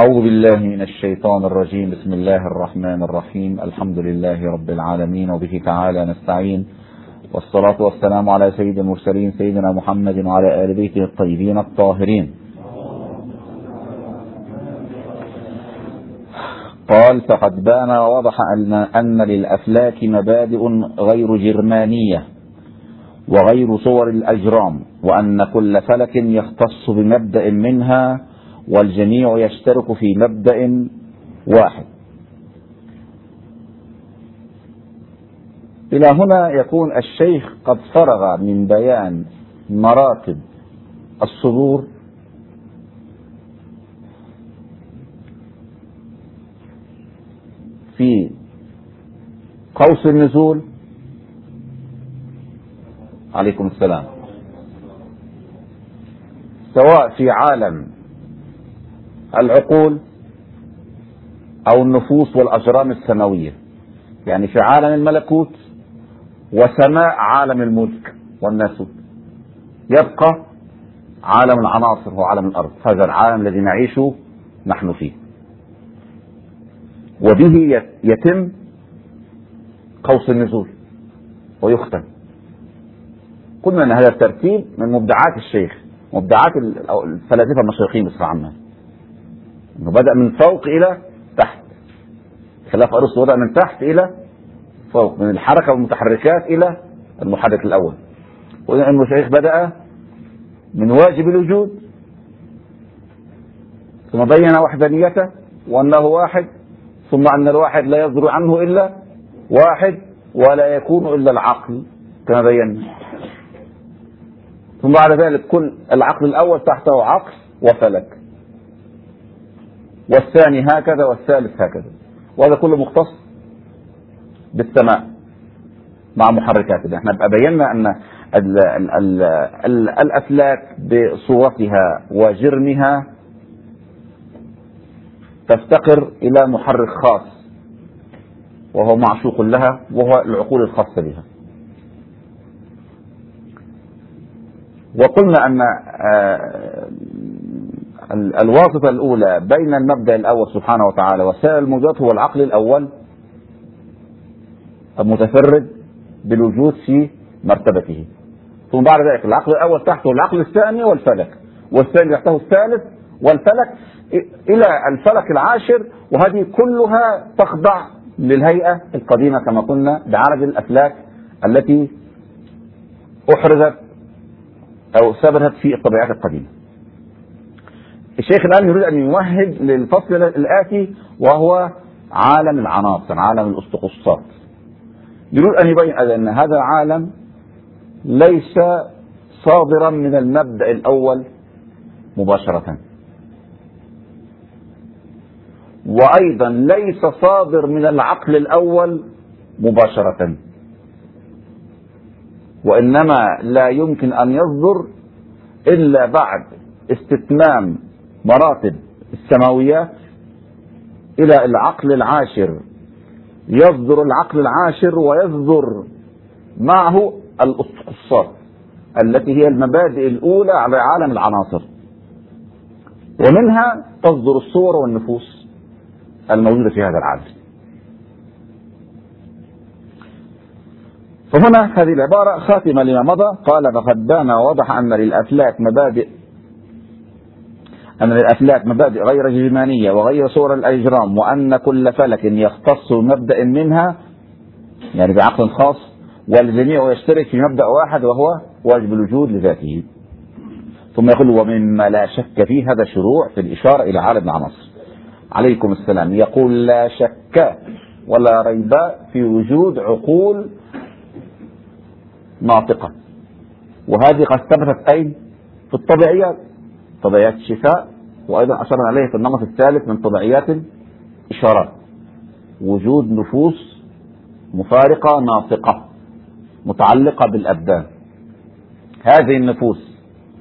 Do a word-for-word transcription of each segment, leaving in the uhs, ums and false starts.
أعوذ بالله من الشيطان الرجيم. بسم الله الرحمن الرحيم. الحمد لله رب العالمين وبه تعالى نستعين، والصلاة والسلام على سيد المرسلين سيدنا محمد وعلى آل بيته الطيبين الطاهرين. قال: فقد بان ووضح أن للأفلاك مبادئ غير جرمانية وغير صور الأجرام، وأن كل فلك يختص بمبدأ منها والجميع يشترك في مبدأ واحد. إلى هنا يكون الشيخ قد فرغ من بيان مراتب الصدور في قوس النزول. عليكم السلام. سواء في عالم العقول أو النفوس والأجرام السماوية، يعني في عالم الملكوت وسماء عالم الملك والناسوت، يبقى عالم العناصر هو عالم الأرض، هذا العالم الذي نعيش نحن فيه، وبه يتم قوس النزول ويختم. قلنا أن هذا الترتيب من مبدعات الشيخ، مبدعات الفلاسفة المشرقيين بصفة عامة، انه بدأ من فوق الى تحت، خلاف ارسطو بدأ من تحت الى فوق، من الحركة والمتحركات الى المحرك الاول. وإن الشيخ بدأ من واجب الوجود ثم بين وحدانيته وانه واحد، ثم ان الواحد لا يصدر عنه الا واحد ولا يكون الا العقل كما بينا، ثم بعد ذلك كل العقل الاول تحته عقل وفلك، والثاني هكذا والثالث هكذا، وهذا كله مختص بالسماء مع محركاتها. احنا بينا ان ال ال ال ال الافلاك بصورتها وجرمها تفتقر الى محرك خاص وهو معشوق لها، وهو العقول الخاصة بها. وقلنا ان الواسطة الأولى بين المبدأ الأول سبحانه وتعالى وسائر الموجودات هو العقل الأول المتفرد بالوجود في مرتبته، ثم بعد ذلك العقل الأول تحته العقل الثاني والفلك، والثاني تحته الثالث والفلك إلى الفلك العاشر، وهذه كلها تخضع للهيئة القديمة كما قلنا بعدد الأفلاك التي أحرزت أو ثبتت في الطبيعات القديمة. الشيخ الآن يريد أن يمهد للفصل الآتي وهو عالم العناصر، عالم الأسطقسطات. يريد أن يبين أن هذا العالم ليس صادرا من المبدأ الأول مباشرة، وأيضا ليس صادر من العقل الأول مباشرة، وإنما لا يمكن أن يصدر إلا بعد استتمام مراتب السماويات إلى العقل العاشر. يصدر العقل العاشر ويصدر معه الأسطقسطات التي هي المبادئ الأولى على عالم العناصر، ومنها تصدر الصور والنفوس الموجودة في هذا العالم. فهنا هذه العبارة خاتمة لما مضى. قال: فقد بان ووضح أن للأفلاك مبادئ أن للأفلاك مبادئ غير جرمانية وغير صور الأجرام، وأن كل فلك يختص بمبدأ منها يعني بعقل خاص، والجميع يشترك في مبدأ واحد وهو واجب الوجود لذاته. ثم يقول: ومما لا شك فيه، هذا شروع في الإشارة إلى عالم العناصر. عليكم السلام. يقول: لا شك ولا ريب في وجود عقول ناطقة، وهذه قد ثبتت أين؟ في الطبيعيات، طبيعيات الشفاء، وأيضا أشرنا عليه في النمط الثالث من طبيعيات الإشارات، وجود نفوس مفارقة ناطقة متعلقة بالأبدان. هذه النفوس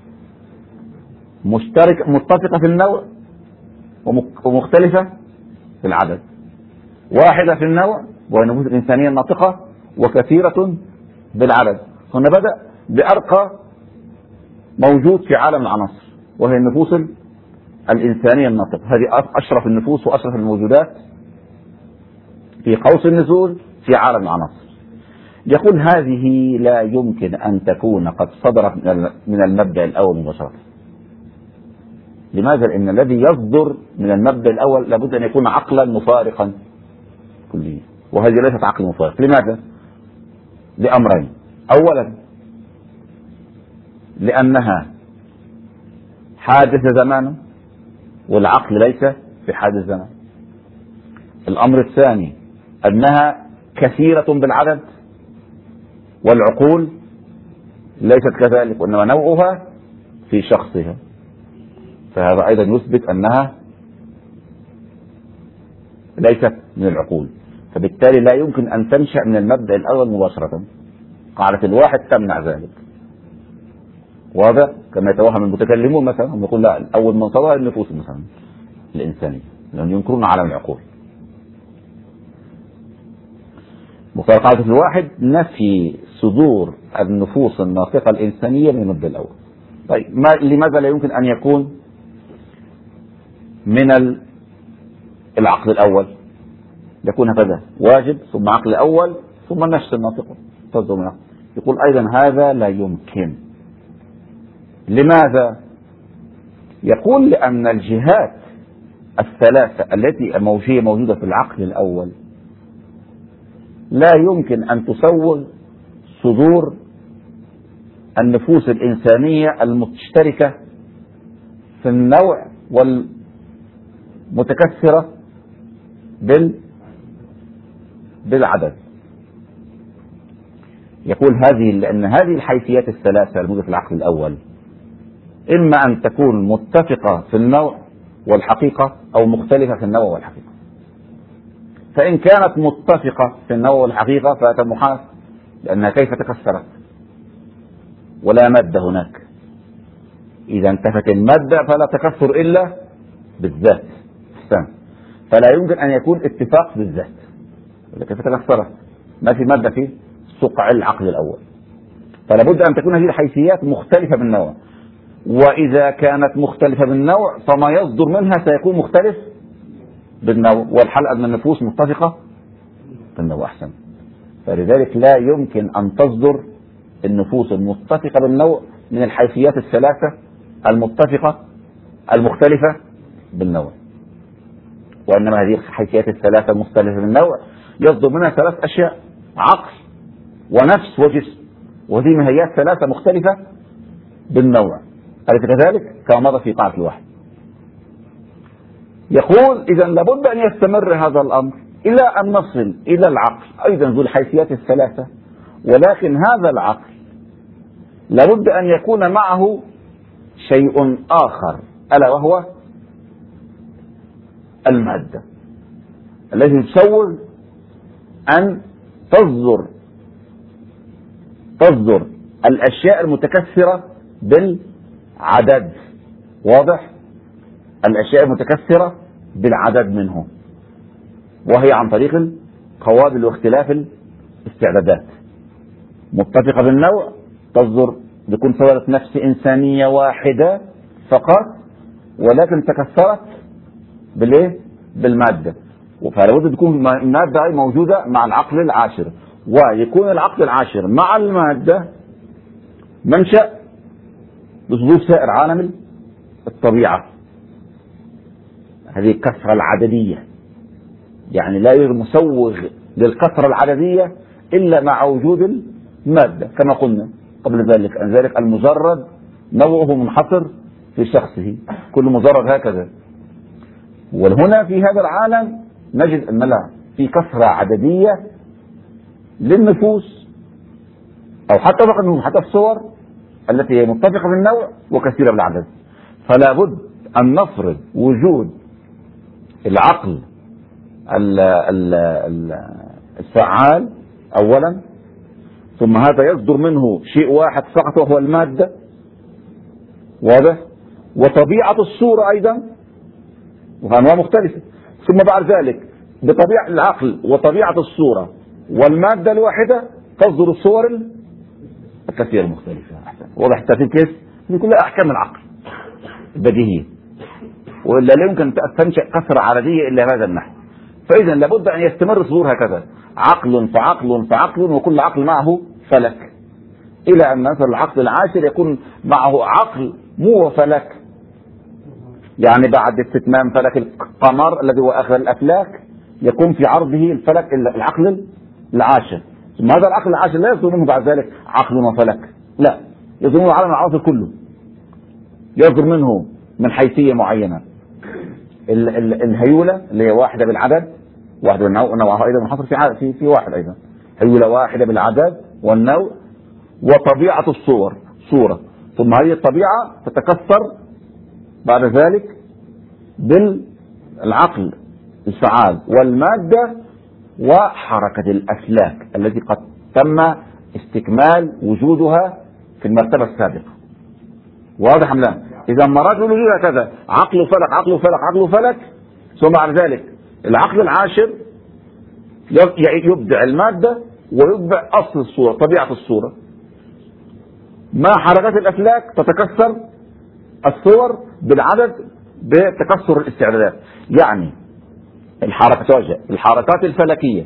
مشتركة متفقة في النوع ومختلفة في العدد، واحدة في النوع وهي النفوس الإنسانية الناطقة، وكثيرة بالعدد. هنا بدأ بأرقى موجود في عالم العناصر وهي النفوس الإنسانية الناطقة، هذه أشرف النفوس وأشرف الموجودات في قوس النزول في عالم العناصر. يقول هذه لا يمكن أن تكون قد صدرت من المبدأ الأول مباشرة. لماذا؟ لأن الذي يصدر من المبدأ الأول لابد أن يكون عقلا مفارقا كليا، وهذه ليست عقل مفارق. لماذا؟ لأمرين. أولا لأنها حادث زمان والعقل ليس في حادث زمان. الأمر الثاني أنها كثيرة بالعدد والعقول ليست كذلك، وإنما نوعها في شخصها، فهذا أيضا يثبت أنها ليست من العقول، فبالتالي لا يمكن أن تنشأ من المبدأ الأول مباشرة. قاعدة الواحد تمنع ذلك، واضح؟ كما يتوهم المتكلمون مثلا، هم يقول لا، أول من صدر النفوس مثلا الإنسانية، لأنهم ينكرون على العقول. مقتضى قاعدة الواحد نفي صدور النفوس الناطقة الإنسانية من المبدأ الأول. طيب ما لماذا لا يمكن أن يكون من العقل الأول؟ يكون هكذا، واجب ثم عقل أول ثم النفس الناطقة تصدر من العقل. يقول أيضا هذا لا يمكن. لماذا؟ يقول لأن الجهات الثلاثة التي موجودة موجودة في العقل الأول لا يمكن أن تسوغ صدور النفوس الإنسانية المشتركة في النوع والمتكثرة بال بالعدد. يقول هذه لأن هذه الحيثيات الثلاثة الموجودة في العقل الأول إما أن تكون متفقة في النوع والحقيقة أو مختلفة في النوع والحقيقة. فإن كانت متفقة في النوع والحقيقة فتمحاس، لأنها كيف تكسرت ولا مادة هناك. إذا انتفت المادة فلا تكسر إلا بالذات، فلا يمكن أن يكون اتفاق بالذات، كيف تكسرت؟ ما في مادة في سقع العقل الأول، فلا بد أن تكون هذه الحيثيات مختلفة بالنوع. وإذا كانت مختلفة بالنوع فما يصدر منها سيكون مختلف بالنوع، والحل أن النفوس متفقة بالنوع أحسن. فلذلك لا يمكن أن تصدر النفوس المتفقة بالنوع من الحيثيات الثلاثة المتفقة المختلفة بالنوع، وإنما هذه الحيثيات الثلاثة المختلفة بالنوع يصدر منها ثلاث أشياء: عقل ونفس وجسم، وهذه ماهيات ثلاثة مختلفة بالنوع. أليس كذلك؟ كما مضى في قاعدة الواحد. يقول إذا لابد أن يستمر هذا الأمر إلى أن نصل إلى العقل أيضا ذو الحيثيات الثلاثة، ولكن هذا العقل لابد أن يكون معه شيء آخر، ألا وهو المادة التي تسوغ أن تصدر تصدر الأشياء المتكثرة بالعدد. واضح؟ الأشياء المتكثرة بالعدد منه، وهي عن طريق قوابل واختلاف الاستعدادات. متفقة بالنوع تصدر بكون صورة نفس إنسانية واحدة فقط، ولكن تكثرت بالايه؟ بالمادة. فلا بد تكون المادة موجودة مع العقل العاشر، ويكون العقل العاشر مع المادة منشأ لصدور سائر عالم الطبيعة. هذه الكثرة العددية، يعني لا يوجد مسوغ للكثرة العددية إلا مع وجود المادة، كما قلنا قبل ذلك أن ذلك المجرد نوعه منحصر في شخصه، كل مجرد هكذا. وهنا في هذا العالم نجد أن لا في كثرة عددية للنفوس، أو حتى فقط حتى الصور التي هي متفقة بالنوع وكثيرة بالعدد. فلا بد أن نفرض وجود العقل الفعال أولا، ثم هذا يصدر منه شيء واحد فقط وهو المادة. واضح؟ وطبيعة الصورة أيضا وأنواع مختلفة. ثم بعد ذلك بطبيعة العقل وطبيعة الصورة والمادة الواحدة تصدر الصور الكثير المختلفة. واضح الترتيب كيف؟ دي كلها أحكام العقل البديهية. وإلا لا يمكن أن تنشأ كثرة عددية إلا بهذا النحو. فإذا لابد أن يستمر الصدور هكذا، عقل فعقل فعقل، وكل عقل معه فلك، إلى أن مثلا العقل العاشر يكون معه عقل مو فلك، يعني بعد استتمام فلك القمر الذي هو آخر الأفلاك يكون في عرضه الفلك العقل العاشر. ثم هذا العقل العاشر لا يصدر منه بعد ذلك عقل وفلك، لا، يصدر منه عالم العناصر كله، يصدر منه من حيثية معينة ال ال الهيولة اللي هي واحدة بالعدد، واحدة بالنوع، نوعها أيضا منحصر في في في واحد أيضا، هيولة واحدة بالعدد والنوع وطبيعة الصور صورة. ثم هذه الطبيعة تتكسر بعد ذلك بالعقل الفعال والمادة وحركة الأفلاك التي قد تم استكمال وجودها في المرتبة السابقة. واضح أم لا؟ إذا مرات الوجود هكذا، عقل فلك عقل فلك عقل فلك، ثم بعد ذلك العقل العاشر يبدع المادة ويبدع أصل الصورة، طبيعة الصورة، مع حركات الأفلاك تتكسر الصور بالعدد بتكسر الاستعدادات. يعني الحركات الحركات الفلكية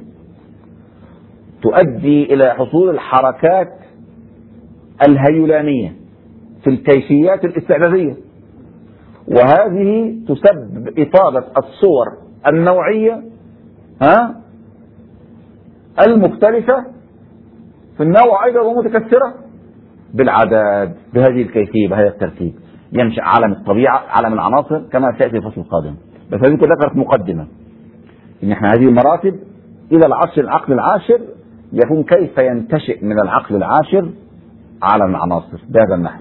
تؤدي إلى حصول الحركات الهيولانية في الكيفيات الاستعدادية، وهذه تسبب إفادة الصور النوعية ها المختلفة في النوع أيضا ومتكسرة بالعدد بهذه الكيفية بهذا الترتيب. ينشأ عالم الطبيعة، عالم العناصر، كما سيأتي الفصل القادم. بس هذه ذكرت مقدمة إن إحنا هذه المراتب إلى العشر العقل العاشر يكون كيف ينتشئ من العقل العاشر عالم العناصر بهذا النحو،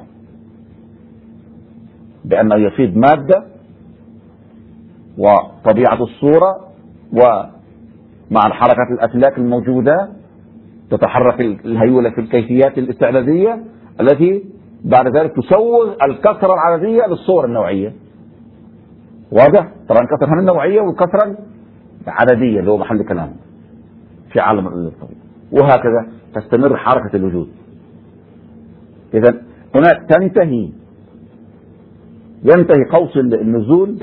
بأنه يفيد مادة وطبيعة الصورة ومع الحركات الأفلاك الموجودة تتحرك الهيولة في الكيفيات الاستعدادية التي بعد ذلك تسوغ الكثرة العددية للصور النوعية. واضح؟ طبعا الكثرة النوعية والكثرة العددية اللي هو محل كلام في عالم الطبيعة، وهكذا تستمر حركة الوجود. إذا هناك تنتهي ينتهي قوس النزول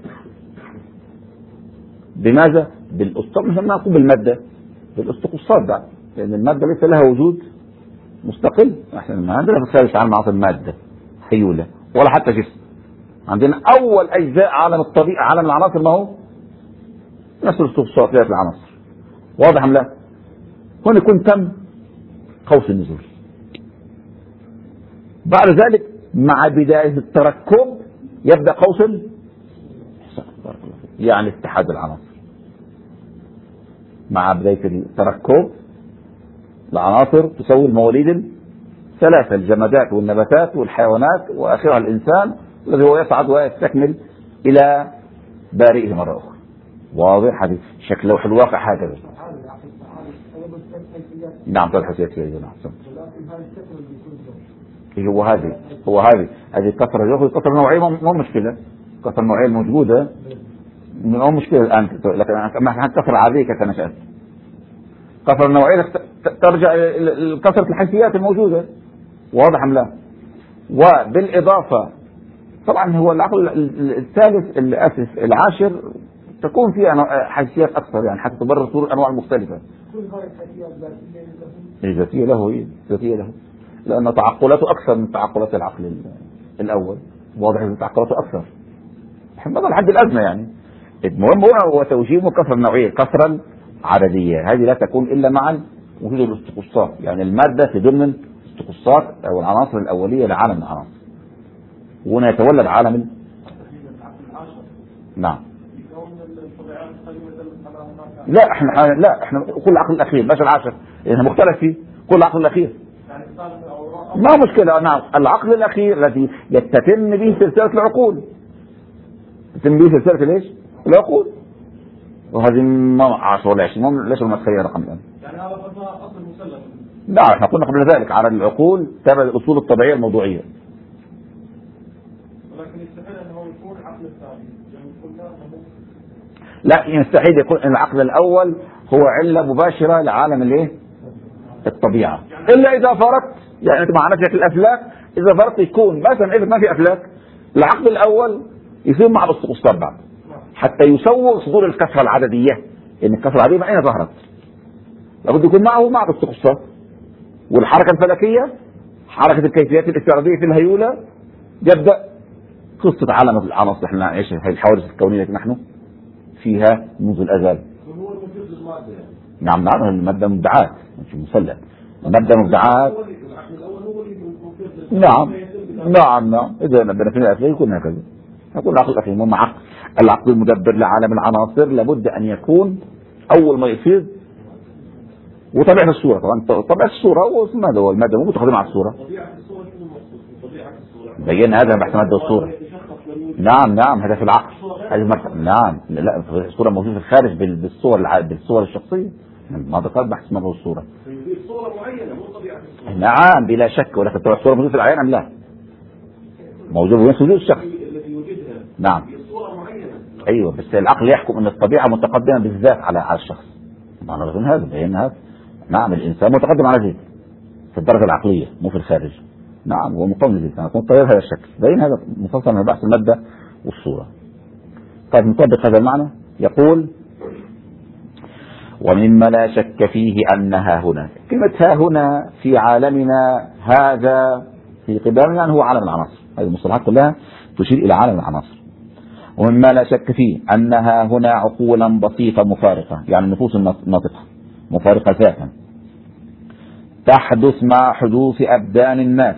بماذا؟ بالأسطق، مش نقول بالمادة، بالأسطقصات بعد، لأن المادة ليس لها وجود مستقل. احنا ما عندنا في الخارج عالم عناصر المادة حيولة ولا حتى جسم. عندنا أول أجزاء عالم الطبيعة عالم العناصر ما هو نفس الأسطقصات في العناصر. واضح أم لا؟ هنا يكون تم قوس النزول. بعد ذلك مع بداية التركب يبدأ قوس يعني اتحاد العناصر. مع بداية التركب العناصر تسوي المواليد الثلاثة، الجمادات والنباتات والحيوانات وآخرها الإنسان الذي هو يصعد ويستكمل إلى بارئه مرة أخرى. واضح؟ هذه شكله في الواقع هكذا. نعم طبعا حسيتي نعم. هو هذه هو هذه هذه الكثرة يأخذ الكثرة النوعية مو مشكلة، الكثرة النوعية الموجودة مو مشكلة الآن، لكن ما الكثرة العادية كيف نشأت؟ الكثرة النوعية ترجع لكثرة الحيثيات الموجودة. واضح أم لا؟ وبالإضافة طبعا هو العقل الثالث الأسف العاشر تكون فيها حيثيات أكثر، يعني حتى تبرر صور الأنواع المختلفة. ذاتية له هي ذاتية له، لأن تعقلاته أكثر من تعقلات العقل الأول. واضح أن تعقلاته أكثر هذا الحد الأدنى. يعني المهم هو توجيهه كثرة النوعية، الكثرة العددية هذه لا تكون إلا مع وجود الاستقصات، يعني المادة في ضمن الاستقصات أو العناصر الأولية لعالم العناصر، وهنا يتولد عالم. نعم. لا احنا لا احنا كل العقل الأخير مش العاشر، يعني مختلف فيه كل العقل الأخير. ما مشكلة. نعم العقل الأخير الذي يتتم به سلسلة العقول، يتم به سلسلة ليش؟ العقول، وهذه ما عشرة ولا عشرين ليش ما تخيل رقم الآن؟ يعني هذا أصل مسلم. لا احنا قلنا قبل ذلك على العقول تابع الأصول الطبيعية الموضوعية. ولكن يستحيل أنه يكون عقل الثاني، يعني لا يستحيل يكون العقل الأول هو علة مباشرة لعالم الايه؟ الطبيعة، إلا إذا فرضت، يعني أنت مع نفسك الأفلاك إذا فرضت يكون مثلا إذا ما في أفلاك العقل الأول يصير مع الاستقصاد بعد حتى يسوغ صدور الكسرة العددية، لأن الكسرة العددية من أين ظهرت؟ لابد يكون معه مع الاستقصاد. والحركة الفلكية حركة الكيفيات الافتراضية في الهيولة يبدأ قصة عالم العناصر احنا نعيش هذه الحوادث الكونية التي نحن فيها منذ الأزل. نعم نعم المادة مبدعات مش مسلم، المادة مبدعات. نعم نعم نعم إذا بدنا في الأخير يكون هكذا، يكون العقل الأخير مو عقل العقل المدبر لعالم العناصر لابد أن يكون أول ما يفيض. وطبيعة الصورة طبعا طبيعة الصورة وماذا هو المادة مو متقدمة على الصورة. بينا هذا بحث مادة الصورة. نعم نعم هذا في العقل هذا نعم لا الصورة موجودة في الخارج بالصور بالصور الشخصية. ما ذكرت بحث مادة الصورة. نعم بلا شك، ولكن طبعا الصورة موجودة في العيان أم لا؟ موجودة في وجود الشخص. نعم أيوة بس العقل يحكم أن الطبيعة متقدمة بالذات على على الشخص. معنى هذا بينا هذا. نعم الإنسان متقدم على ذلك في الدرجة العقلية مو في الخارج. نعم هو مقوم للإنسان يكون طيب هذا الشكل بين هذا مفصل من بحث المادة والصورة. طيب نطبق هذا المعنى يقول ومما لا شك فيه أنها هنا. كلمة ها هنا في عالمنا هذا في قدامنا هو عالم العناصر. هذه المصطلحات كلها تشير إلى عالم العناصر. ومما لا شك فيه أنها هنا عقولا بسيطة مفارقة، يعني النفوس الناطقة مفارقة ذاتا تحدث مع حدوث أبدان الناس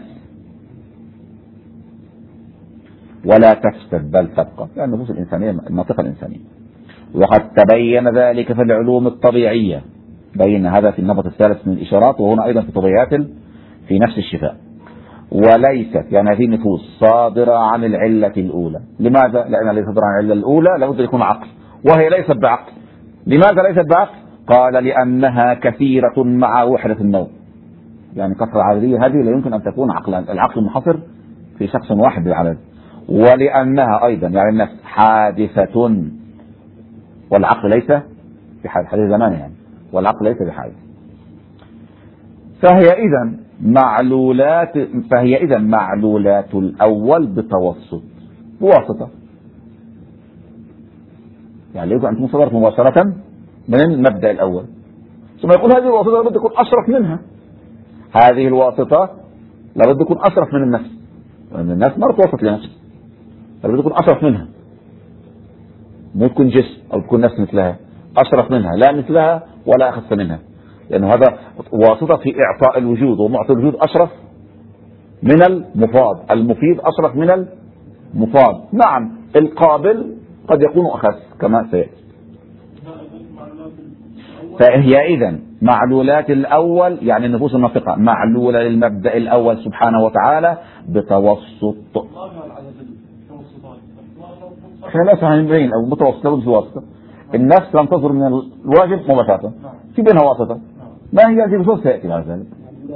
ولا تفسد بل تبقى، يعني النفوس الإنسانية الناطقة الإنسانية. وقد تبين ذلك في العلوم الطبيعية، بين هذا في النمط الثالث من الإشارات وهنا أيضا في طبيعات في نفس الشفاء. وليست يعني هذه النفوس صادرة عن العلة الأولى. لماذا؟ لأنها ليست صادرة عن العلة الأولى لابد يكون عقل، وهي ليست بعقل. لماذا ليست بعقل؟ قال لأنها كثيرة مع وحدة النوم، يعني كثرة عددية هذه لا يمكن أن تكون عقلا، العقل منحصر في شخص واحد بالعدد. ولأنها أيضا يعني النفس حادثة والعقل ليس بحادث، حديث زمان يعني، والعقل ليس بحادث. فهي إذن معلولات فهي إذن معلولات الأول بتوسط بواسطة، يعني يجب أن تكون صدرت مباشرة من المبدأ الأول. ثم يقول هذه الواسطة لابد تكون أشرف منها، هذه الواسطة لابد تكون أشرف من النفس، لأن النفس ما تتوسط لنفس، لابد تكون أشرف منها، مو تكون جسم أو تكون نفس مثلها، أشرف منها لا مثلها ولا أخف منها، لأنه هذا واسطة في إعطاء الوجود، ومعطي الوجود أشرف من المفاض، المفيد أشرف من المفاض. نعم القابل قد يكون أخف كما سيأتي. فهي إذن معلولات الأول يعني النفوس الناطقة معلولة للمبدأ الأول سبحانه وتعالى بتوسط. خلاص هنبين أو متوسطة بواسطة. النفس لم تصدر من الواجب مباشرة، في بينها واسطة. ما هي هذه الوسط سيأتي بعد ذلك.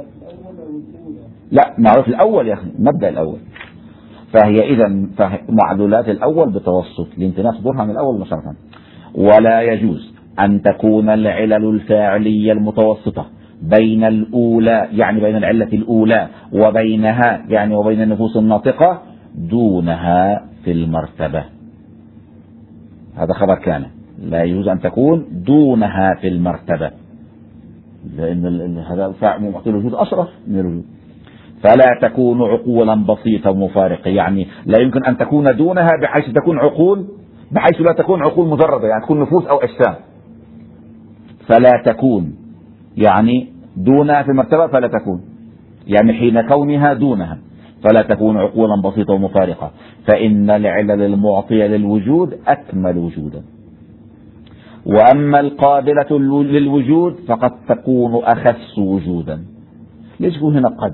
لا معروف الأول يا أخي مبدأ الأول. فهي إذن معلولات الأول بتوسط لامتناع صدورها من الأول مباشرة. ولا يجوز أن تكون العلل الفاعلية المتوسطة بين الأولى يعني بين العلة الأولى وبينها يعني وبين النفوس الناطقة دونها في المرتبة. هذا خبر كان لا يجوز أن تكون دونها في المرتبة، لأن هذا معطي الوجود أشرف من الوجود. فلا تكون عقولا بسيطة مفارقة، يعني لا يمكن أن تكون دونها بحيث تكون عقول، بحيث لا تكون عقول مجردة يعني تكون نفوس أو أجسام. فلا تكون يعني دونها في المرتبة، فلا تكون يعني حين كونها دونها فلا تكون عقولا بسيطة ومفارقة، فإن العلل المعطية للوجود أكمل وجودا. وأما القابلة للوجود فقد تكون أخس وجودا. ليش يقول هنا قد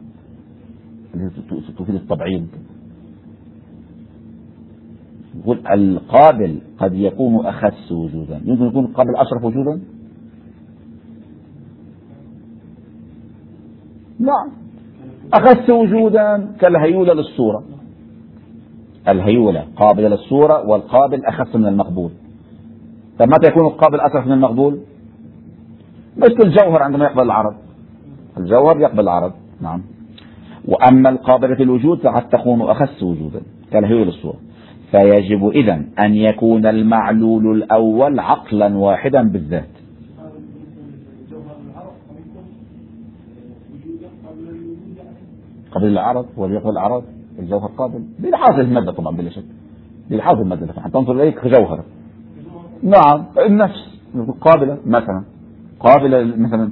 تفيد التبعيض؟ يقول القابل قد يكون أخس وجودا، يمكن يكون القابل أشرف وجودا؟ لا، أخس وجودا كالهيولة للصورة. الهيولة قابلة للصورة والقابل أخس من المقبول. فمتى يكون القابل أشرف من المقبول؟ مثل الجوهر عندما يقبل العرض، الجوهر يقبل العرض. نعم. وأما القابلة الوجود فقد تكون أخس وجودا كالهيولة للصورة. فيجب إذن أن يكون المعلول الأول عقلا واحدا بالذات. قبل العرض وليقبل الأعراض الجوهر قابل بلحاظ المادة طبعا بلا شك، بلحاظ المادة نحن تنظر إليك كجوهر. نعم النفس قابلة مثلا، قابلة مثلا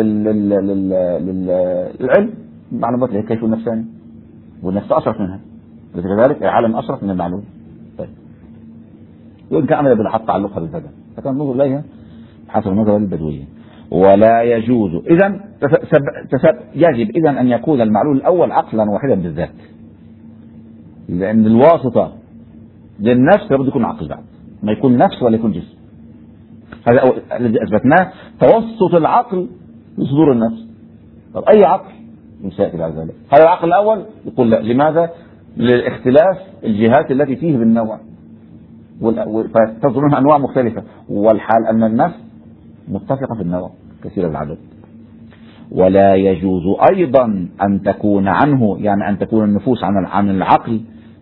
للعلم معلومات كيف النفساني، والنفس أشرف منها، لذلك العالم أشرف من المعلوم. طيب وإن كان عمل بالحق تعلقها بالبدن فكان نظر إليها حسب النظر البدوية. ولا يجوز إذن يجب إذن أن يكون المعلول الأول عقلا واحدا بالذات، لأن الواسطة للنفس لابد يكون عقل بعد، ما يكون نفس ولا يكون جسم. هذا الذي أثبتناه توسط العقل بصدور النفس. طب أي عقل يساعد على ذلك؟ هذا العقل الأول يقول لا. لماذا؟ لاختلاف الجهات التي فيه بالنوع، فتظهر منها أنواع مختلفة، والحال أن النفس متفقة في النوع كثير العدد. ولا يجوز أيضا أن تكون عنه، يعني أن تكون النفوس عن عن العقل،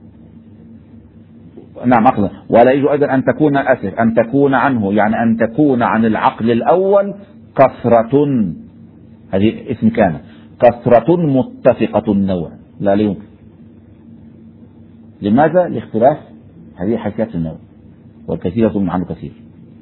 نعم عقلا. ولا يجوز أيضا أن تكون أسف أن تكون عنه، يعني أن تكون عن العقل الأول كثرة، هذه اسم كان كثرة متفقة النوع، لا لا يمكن. لماذا؟ لاختلاف هذه حيثيات النوع، والكثير يظن عنه كثير.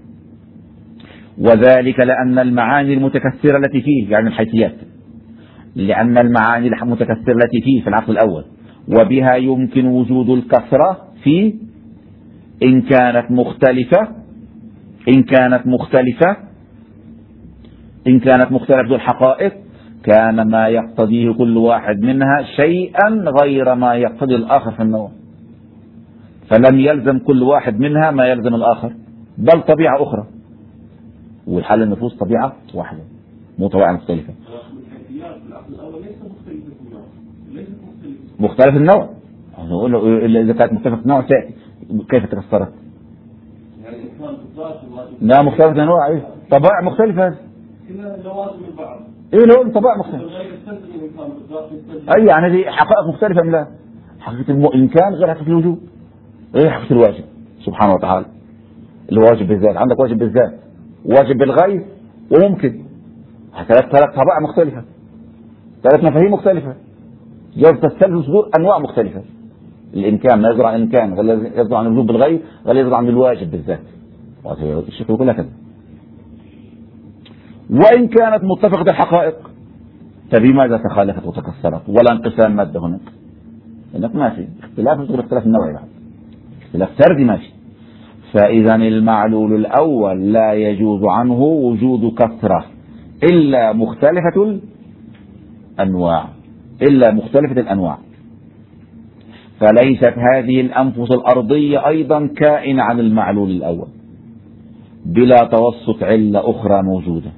وذلك لأن المعاني المتكثرة التي فيه، يعني الحيثيات، لأن المعاني المتكثرة التي فيه في العقل الأول وبها يمكن وجود الكثرة فيه إن كانت مختلفة إن كانت مختلفة إن كانت مختلفة الحقائق، كان ما يقتضيه كل واحد منها شيئا غير ما يقتضي الآخر في النوع، فلم يلزم كل واحد منها ما يلزم الآخر، بل طبيعة أخرى. والحال النفوس طبيعة واحدة مو طبيعة مختلفة. مختلف النوع، نقول له إذا كانت مختلفة النوع كيف تكسرت؟ لا مختلفة النوع، إيه طبائع مختلفة، إيه لو طبائع مختلفة، أي يعني دي حقائق مختلفة من لا حقيقة الإمكان غير حقيقة الوجود. إيه حقيقة الواجب سبحانه وتعالى؟ الواجب بالذات، عندك واجب بالذات، واجب بالغيب وممكن، ثلاث ثلاث طبائع مختلفة، ثلاث مفاهيم مختلفة، تستلزم صدور أنواع مختلفة. الإمكان ما يصدر عن الإمكان، غير يصدر عن الوجوب بالغيب، غير يصدر عن الواجب بالذات. الشكل كلها كذا. وإن كانت متفقة الحقائق، فبماذا تخالفت وتكسرت؟ ولا انقسام مادة هناك، لأنك ما في اختلاف غير اختلاف النوعي بعد، اختلاف سردي ماشي. فإذا المعلول الأول لا يجوز عنه وجود كثرة إلا مختلفة الأنواع إلا مختلفة الأنواع فليست هذه الأنفس الأرضية أيضا كائنة عن المعلول الأول بلا توسط علة أخرى موجودة.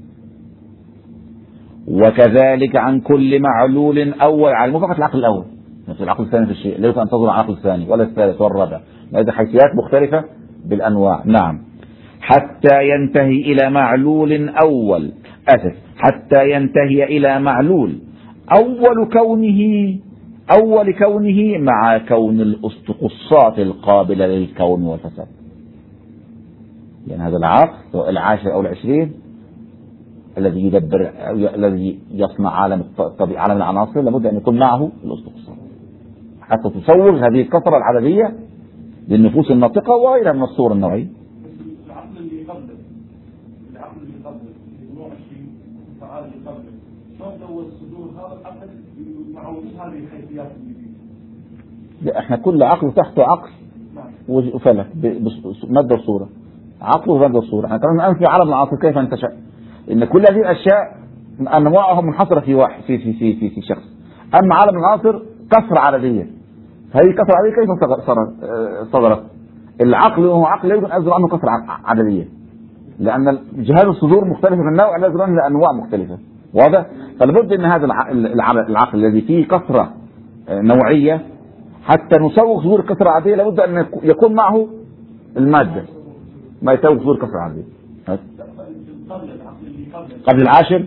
وكذلك عن كل معلول أول على مو فقط العقل الأول، مثل العقل الثاني في الشيء لا تنتظر العقل الثاني ولا الثالث والرابع، هذه حيثيات مختلفة بالأنواع. نعم حتى ينتهي إلى معلول أول أسف حتى ينتهي إلى معلول أول كونه أول كونه مع كون الأسطقصات القابلة للكون والفساد. يعني هذا العقل سواء العاشر أو العشرين الذي يدبر الذي يصنع عالم الطبيعة عالم العناصر لابد أن يكون معه الأسطقصات حتى تصور هذه الكثرة العددية للنفوس الناطقة وغيرها من الصور النوعية. العقل اللي قبله العقل اللي قبله نوع عشرين فعال اللي قبله شلون لو الصدور هذا العقل مع وجود هذه الحيثيات لا احنا كل عقل تحته عقل وفلك مادة وصورة، عقل ومادة وصورة. احنا كنا الآن في عالم العصر كيف انتشأ ان كل هذه الاشياء انواعها منحصرة في واحد في في في في, في شخص. اما عالم العصر كثرة عددية، هذه الكثرة العددية كيف صدرت؟ العقل وهو عقل يمكن أن يصدر عنه كثرة عددية، لأن جهاز الصدور مختلفة من النوع لا يصدر عنه لأنواع مختلفة. واضح؟ فلابد أن هذا العقل الذي فيه كثرة نوعية حتى نسوق صدور كثرة عددية لابد أن يكون معه المادة ما يسوق صدور كثرة عددية. قبل العاشر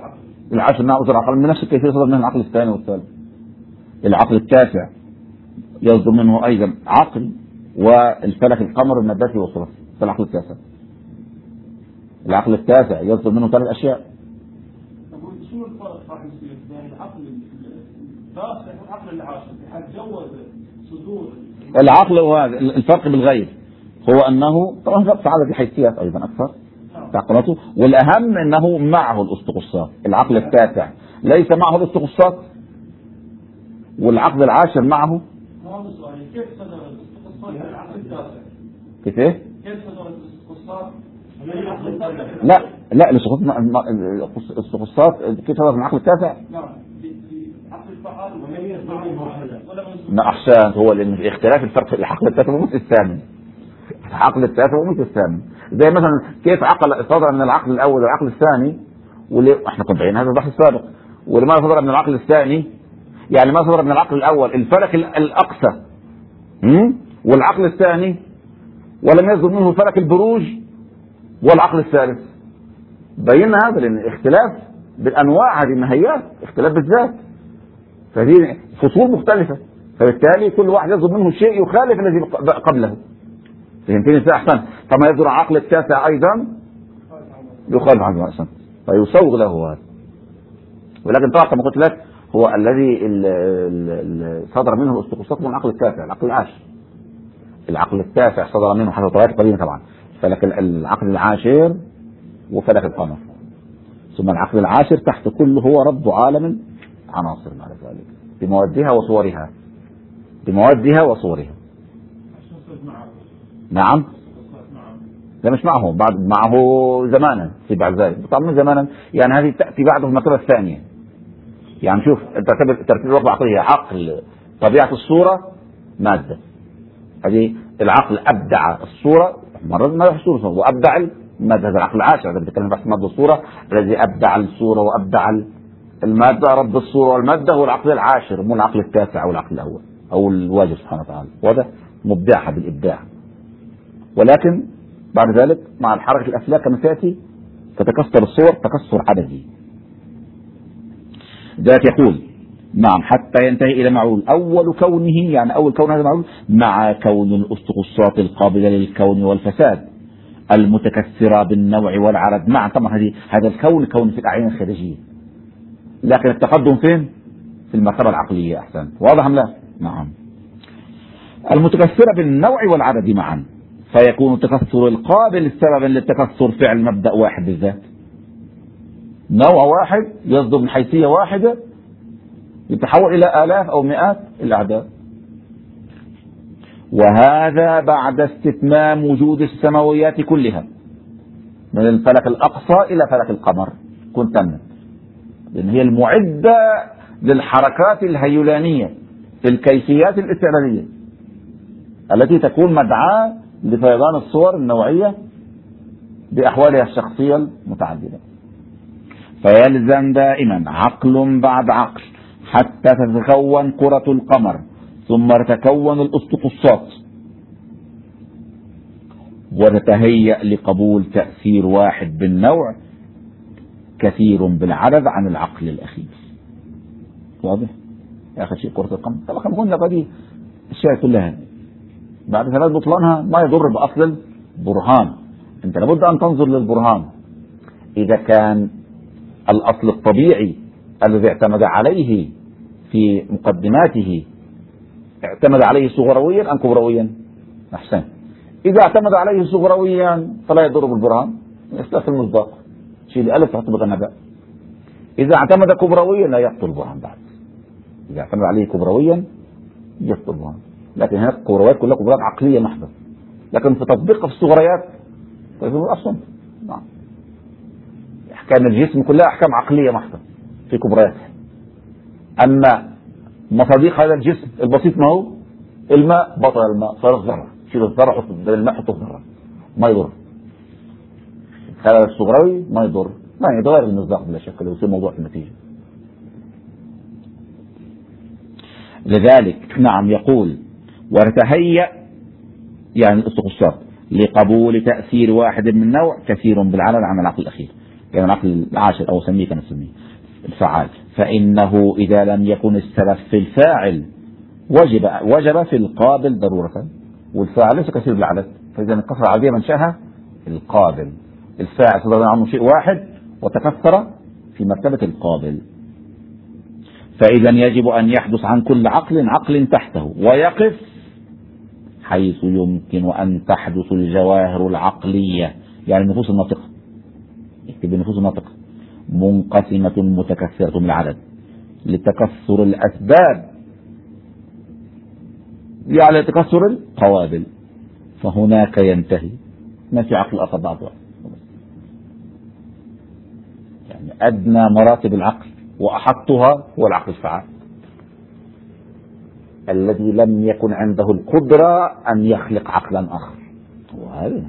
العاشر ما أصدر عقل من نفس الكيفية صدر منه العقل الثاني والثالث. العقل التاسع يصدر منه أيضا عقل، والفلك القمر النباتي والثلاثي في العقل التاسع. العقل التاسع يصدر منه ثلاث أشياء. شو الفرق راح يصير بين العقل التاسع والعقل العاشر يتجوز صدور العقل؟ هو الفرق بالغير هو أنه طبعا تعالى بحيثيات أيضا أكثر تعقلاته، والأهم أنه معه الاستقصات. العقل التاسع ليس معه الاستقصات، والعقل العاشر معه. كيف صدر الاستقصات في العقل التاسع؟ كيف ايه؟ كيف صدر الاستقصات؟ لا لا الاستقصات كيف صدر من العقل التاسع؟ نعم عقل الفعال ما أحسنت، هو لأن اختلاف الفرق العقل التاسع ومثل الثامن. العقل التاسع ومثل الثامن، زي مثلا كيف عقل صدر من العقل الأول والعقل الثاني، واللي احنا كنا بعين هذا البحث السابق. ولما صدر من العقل الثاني يعني ما صدر من العقل الأول الفلك الأقصى والعقل الثاني، ولم يصدر منه فلك البروج والعقل الثالث. بينا هذا لأن اختلاف بالأنواع، هذه النهيات اختلاف بالذات، فهذه فصول مختلفة، فبالتالي كل واحد يصدر منه شيء يخالف الذي قبله. فهمتني ازاي؟ أحسن. فما يصدر العقل التاسع أيضا يخالف عنه أحسن، فيسوغ له هذا. ولكن طبعا كما قلت لك هو الذي صدر منه الاستقصات من العقل التاسع، العقل العاشر. العقل التاسع صدر منه حسب طريقة قديمة طبعا فلك العقل العاشر وفلك القمر، ثم العقل العاشر تحت كله هو رب عالم عناصر مع ذلك بموادها وصورها، بموادها وصورها. نعم لا مش معه، بعد معه زمانا في بعد ذلك طبعا زمانا، يعني هذه تأتي بعده في المرتبة الثانية. يعني شوف ترتيب ترتيب الوضع عقلية، عقل طبيعة الصورة مادة، هذه العقل أبدع الصورة مرة ما يحصل وأبدع المادة. هذا العقل العاشر الذي بيتكلم بحث مادة الصورة، الذي أبدع الصورة وأبدع المادة، رب الصورة والمادة هو العقل العاشر، مو العقل التاسع أو العقل الأول أو الواجب سبحانه وتعالى، وهذا مبدعها بالإبداع. ولكن بعد ذلك مع الحركة الأفلاك كما تأتي تتكسر الصور تكسر عددي. ذات يقول نعم حتى ينتهي إلى معلول أول كونه، يعني أول كون هذا معلول مع كون الاستقصات القابلة للكون والفساد المتكسرة بالنوع والعرض معا. طبعا هذه هذا الكون كون في الأعيان الخارجية، لكن التقدم فين؟ في المرتبة العقلية. أحسن، واضح أم لا؟ نعم. المتكسرة بالنوع والعدد معا، فيكون التكسر القابل سببا للتكسر فعل مبدأ واحد بالذات، نوع واحد يصدر من حيثية واحدة يتحول إلى آلاف أو مئات الأعداد. وهذا بعد استتمام وجود السماويات كلها من الفلك الأقصى إلى فلك القمر كن تمت، لأن هي المعدة للحركات الهيولانية في الكيفيات الاستعلالية التي تكون مدعاة لفيضان الصور النوعية بأحوالها الشخصية المتعددة. فيلزم دائما عقل بعد عقل حتى تتكون كرة القمر ثم تتكون الأسطقصات وتتهيأ لقبول تأثير واحد بالنوع كثير بالعدد عن العقل الأخير. واضح؟ يا أخي شيء كرة القمر طبعا كم قلنا قدي الشيء كلها بعد ثلاث بطلانها ما يضر بأصل البرهان. أنت لابد أن تنظر للبرهان إذا كان الأصل الطبيعي الذي اعتمد عليه في مقدماته اعتمد عليه صغرويا أم كبرويا؟ أحسن. إذا اعتمد عليه صغرويا فلا يضر بالبرهان، يستثنى المصداق، شيل ألف تحط النبأ. إذا اعتمد كبرويا لا يبطل البرهان بعد، إذا اعتمد عليه كبرويا يبطل البرهان. لكن هناك كبرويات كلها كبرويات عقلية محضة، لكن في تطبيقها في الصغريات فيكون أصلا نعم أحكام الجسم كلها أحكام عقلية محضة في كبرياتها. أما مصاديق هذا الجسم البسيط ما هو الماء، بطل الماء صار الذرة، شيل الذرة حط بدل الماء حط الذرة ما يضر. هذا الصغروي ما يضر، ما يتغير المصداق بلا شك لو يصير موضوع في النتيجة. لذلك نعم يقول وتتهيأ يعني الاستقصات لقبول تأثير واحد من نوع كثير بالعدد عن العقل الأخير، يعني العقل العاشر أو سميه كما نسميه الفعال. فإنه إذا لم يكن السبب في الفاعل وجب وجب في القابل ضرورة، والفاعل ليس كثير بالعدد، فإذا الكسرة العادية منشأها القابل، الفاعل صدر عنه شيء واحد وتكسر في مرتبة القابل. فإذا يجب أن يحدث عن كل عقل عقل تحته، ويقف حيث يمكن أن تحدث الجواهر العقلية، يعني النفوس الناطقة، اكتب النفوس الناطقة منقسمة متكثرة من العدد لتكثر الأسباب يعني تكثر القوابل، فهناك ينتهي، ما في عقل آخر بعض واحد. يعني أدنى مراتب العقل وأحطها هو العقل الفعال الذي لم يكن عنده القدرة أن يخلق عقلا آخر. وهذا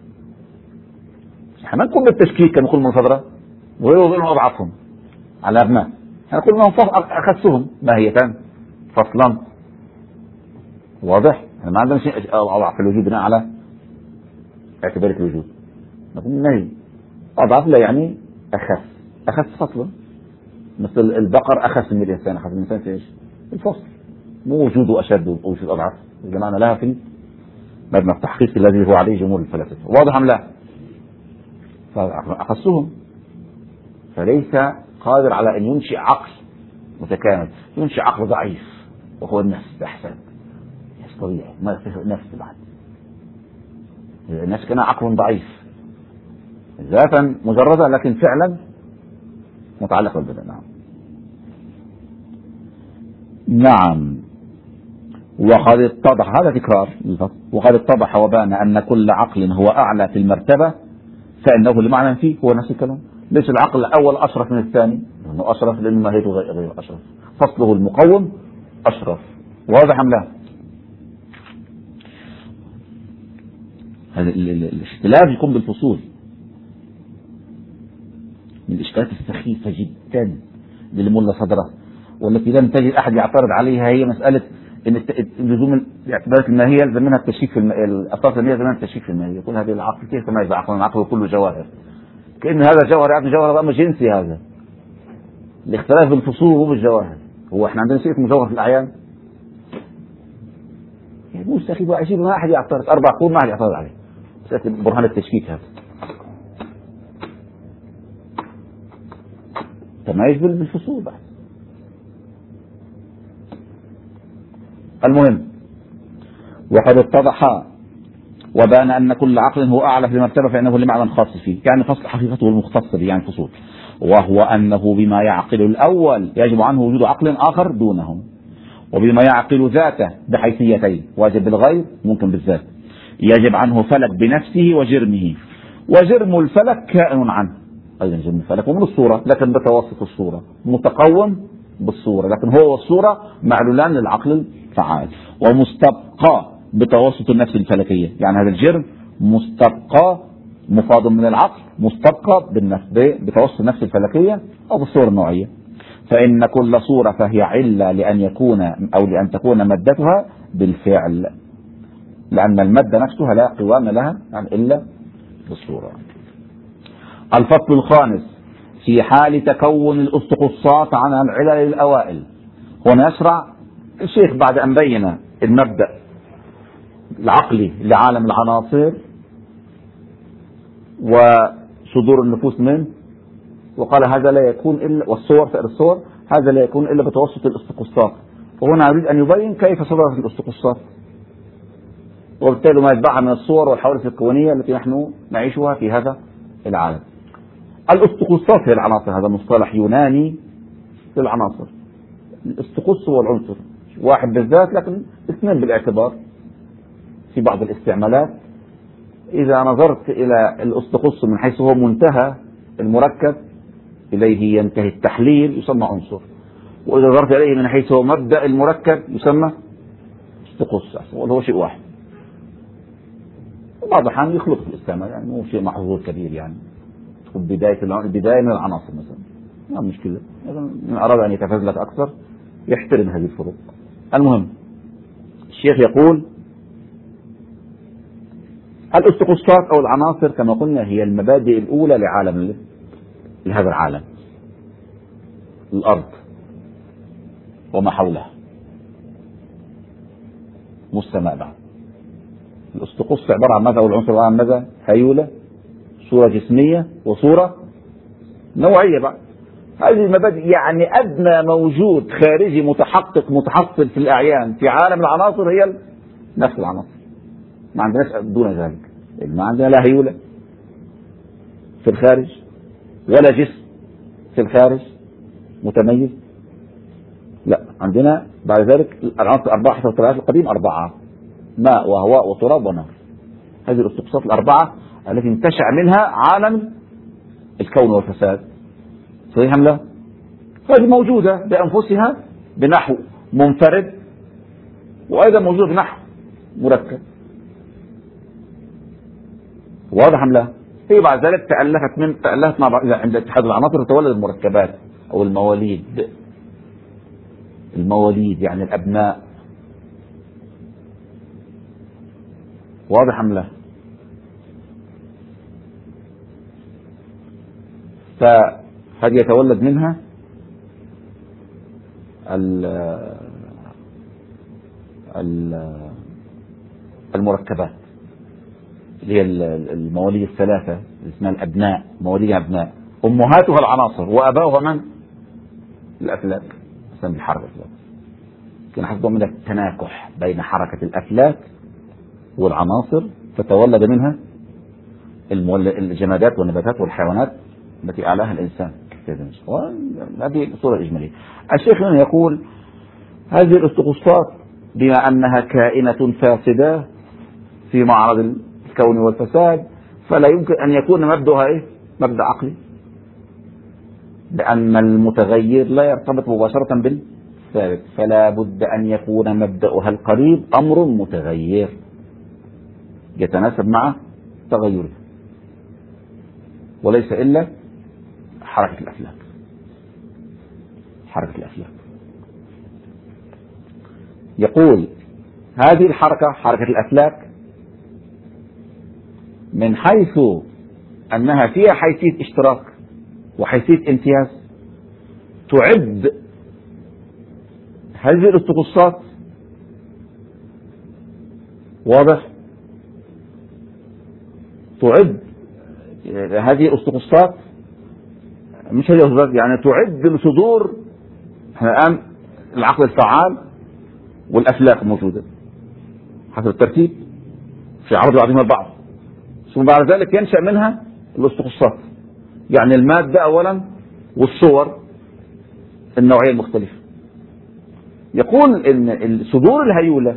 احنا نقول بالتشكيك كما نقول من صدره ويظن أضعفهم على أبناء، احنا نقول من أخسهم ماهية فصلا، واضح؟ ما عندنا شيء أضعف في الوجود بناء على اعتبارك الوجود، نقول نهي أضعف لا يعني أخس، أخس فصلا، مثل البقر أخس من الإنسان، أخس من الإنسان في إيش؟ الفصل، مو وجوده أشد ووجود أضعف، إذا معنى لها في مبنى التحقيق الذي هو عليه جمهور الفلاسفة، واضح أم لا؟ فأخصهم، فليس قادر على أن ينشئ عقل متكامل، ينشئ عقل ضعيف وهو النفس أحسن، طبيعي ما يصير نفس بعد، النفس كان عقل ضعيف ذاتا مجردة لكن فعلا متعلق بالبدن. نعم نعم وقد اتضح، هذا تكرار، وقد اتضح وبان أن كل عقل هو أعلى في المرتبة فإنه لمعنى فيه هو نفس الكلام، ليس العقل الأول أشرف من الثاني، لأنه أشرف لأنه ماهيته غير أشرف، فصله المقوم أشرف، واضح أم لا؟ هذا الاختلاف يكون بالفصول، من الإشكالات السخيفة جدا للملا صدره، والتي لم تجد أحد يعترض عليها، هي مسألة إن لزوم الاعتبارات الماهية يلزم منها التشكيك في الأساس الماهية، يلزم منها التشكيك في الماهية، يقول هذه العقل كيف ما يبقى عقل؟ العقل كله جواهر، كأن هذا جوهر يعني جوهر أمر جنسي، هذا الاختلاف بالفصول هو بالجواهر. هو احنا عندنا شيء اسمه جوهر في الأعيان، يعني مو سخيف وعشير ما أحد يعترض، أربع قرون ما أحد يعترض عليه، مسألة برهان التشكيك هذا تميز بالفصول بعد. المهم وقد اتضح وبان أن كل عقل هو أعلى في المرتبة فإنه لمعنى خاص فيه، يعني فصل حقيقته المختص به يعني فصول، وهو أنه بما يعقل الأول يجب عنه وجود عقل آخر دونه، وبما يعقل ذاته بحيثيتين، واجب بالغير ممكن بالذات، يجب عنه فلك بنفسه وجرمه، وجرم الفلك كائن عنه، أيضا جرم الفلك ومن الصورة لكن بتوسط الصورة، متقوم بالصورة لكن هو والصورة معلولان للعقل الفعال، ومستبقى بتوسط النفس الفلكية، يعني هذا الجرم مستبقى مفاض من العقل مستبقى بالنفس بتوسط النفس الفلكية أو بالصورة النوعية، فإن كل صورة فهي علة لأن يكون أو لأن تكون مادتها بالفعل، لأن المادة نفسها لا قوام لها يعني إلا بالصورة. الفصل الخامس في حال تكون الأسطقصات عن العلل الأوائل. هنا يشرع الشيخ بعد أن بين المبدأ العقلي لعالم العناصر وصدور النفوس منه، وقال هذا لا يكون إلا والصور سائر الصور هذا لا يكون إلا بتوسط الأسطقصات، وهنا يريد أن يبين كيف صدرت الأسطقصات وبالتالي ما يتبعها من الصور والحوادث الكونية التي نحن نعيشها في هذا العالم. الأسطقصات هي العناصر، هذا مصطلح يوناني للعناصر، الأسطقص هو العنصر واحد بالذات لكن اثنين بالاعتبار في بعض الاستعمالات. إذا نظرت إلى الأسطقص من حيث هو منتهى المركب إليه ينتهي التحليل يسمى عنصر، وإذا نظرت إليه من حيث هو مبدأ المركب يسمى أسطقص، وهو شيء واحد. بعض الأحيان يخلط في الاستعمال، يعني مو شيء محظور كبير، يعني تكون بداية البداية من العناصر مثلا ما مشكلة، من أراد أن يتفزلك أكثر يحترم هذه الفروق. المهم الشيخ يقول الأسطقصات أو العناصر كما قلنا هي المبادئ الأولى لعالم لهذا العالم، الأرض وما حولها، مو السماء بعد. الأسطقس عبارة عن ماذا؟ أو العنصر عبارة عن ماذا؟ هيولة، صورة جسمية، وصورة نوعية بعد. هذه المبادئ يعني أدنى موجود خارجي متحقق متحصل في الأعيان في عالم العناصر هي نفس العناصر. ما عندناش دون ذلك. ما عندنا لا هيولة في الخارج ولا جسم في الخارج متميز. لا، عندنا بعد ذلك العناصر الأربعة حسب الطبيعة القديم أربعة: ماء وهواء وتراب ونار. هذه الأسطقسات الأربعة التي انتشع منها عالم الكون والفساد. صحيح أم لا؟ هذه موجودة بأنفسها بنحو منفرد، وأيضا موجودة بنحو مركب. واضح أم لا؟ هي بعد ذلك تألفت من تألفت مع بعض عند اتحاد العناصر تتولد المركبات أو المواليد. المواليد يعني الأبناء. واضح أم لا؟ فهذه يتولد منها المركبات اللي هي المواليد الثلاثة اللي اسمها الأبناء. مواليد أبناء أمهاتها العناصر وأباؤها من؟ الأفلاك. اسمها الحركة الأفلاك. كان حصل من التناكح بين حركة الأفلاك والعناصر فتولد منها الجمادات والنباتات والحيوانات التي أعلاها الإنسان. هذه الصورة الإجمالية. الشيخ هنا يقول هذه الأسطقسات بما أنها كائنة فاسدة في معرض الكون والفساد فلا يمكن أن يكون مبدأها إيه؟ مبدأ عقلي، لأن المتغير لا يرتبط مباشرة بالثابت، فلا بد أن يكون مبدأها القريب أمر متغير يتناسب مع تغيره، وليس إلا حركة الأفلاك. حركة الأفلاك يقول هذه الحركة حركة الأفلاك من حيث أنها فيها حيثية اشتراك وحيثية امتياز تعد هذه الأسطقسات. واضح؟ تعد هذه الأسطقسات مش هذه الأسطقسات يعني تعد لصدور الآن العقل الفعال والأفلاك الموجودة حسب الترتيب في عرض بعضهم البعض، ثم بعد ذلك ينشأ منها الأسطقسات يعني المادة أولا والصور النوعية المختلفة. يقول إن صدور الهيولة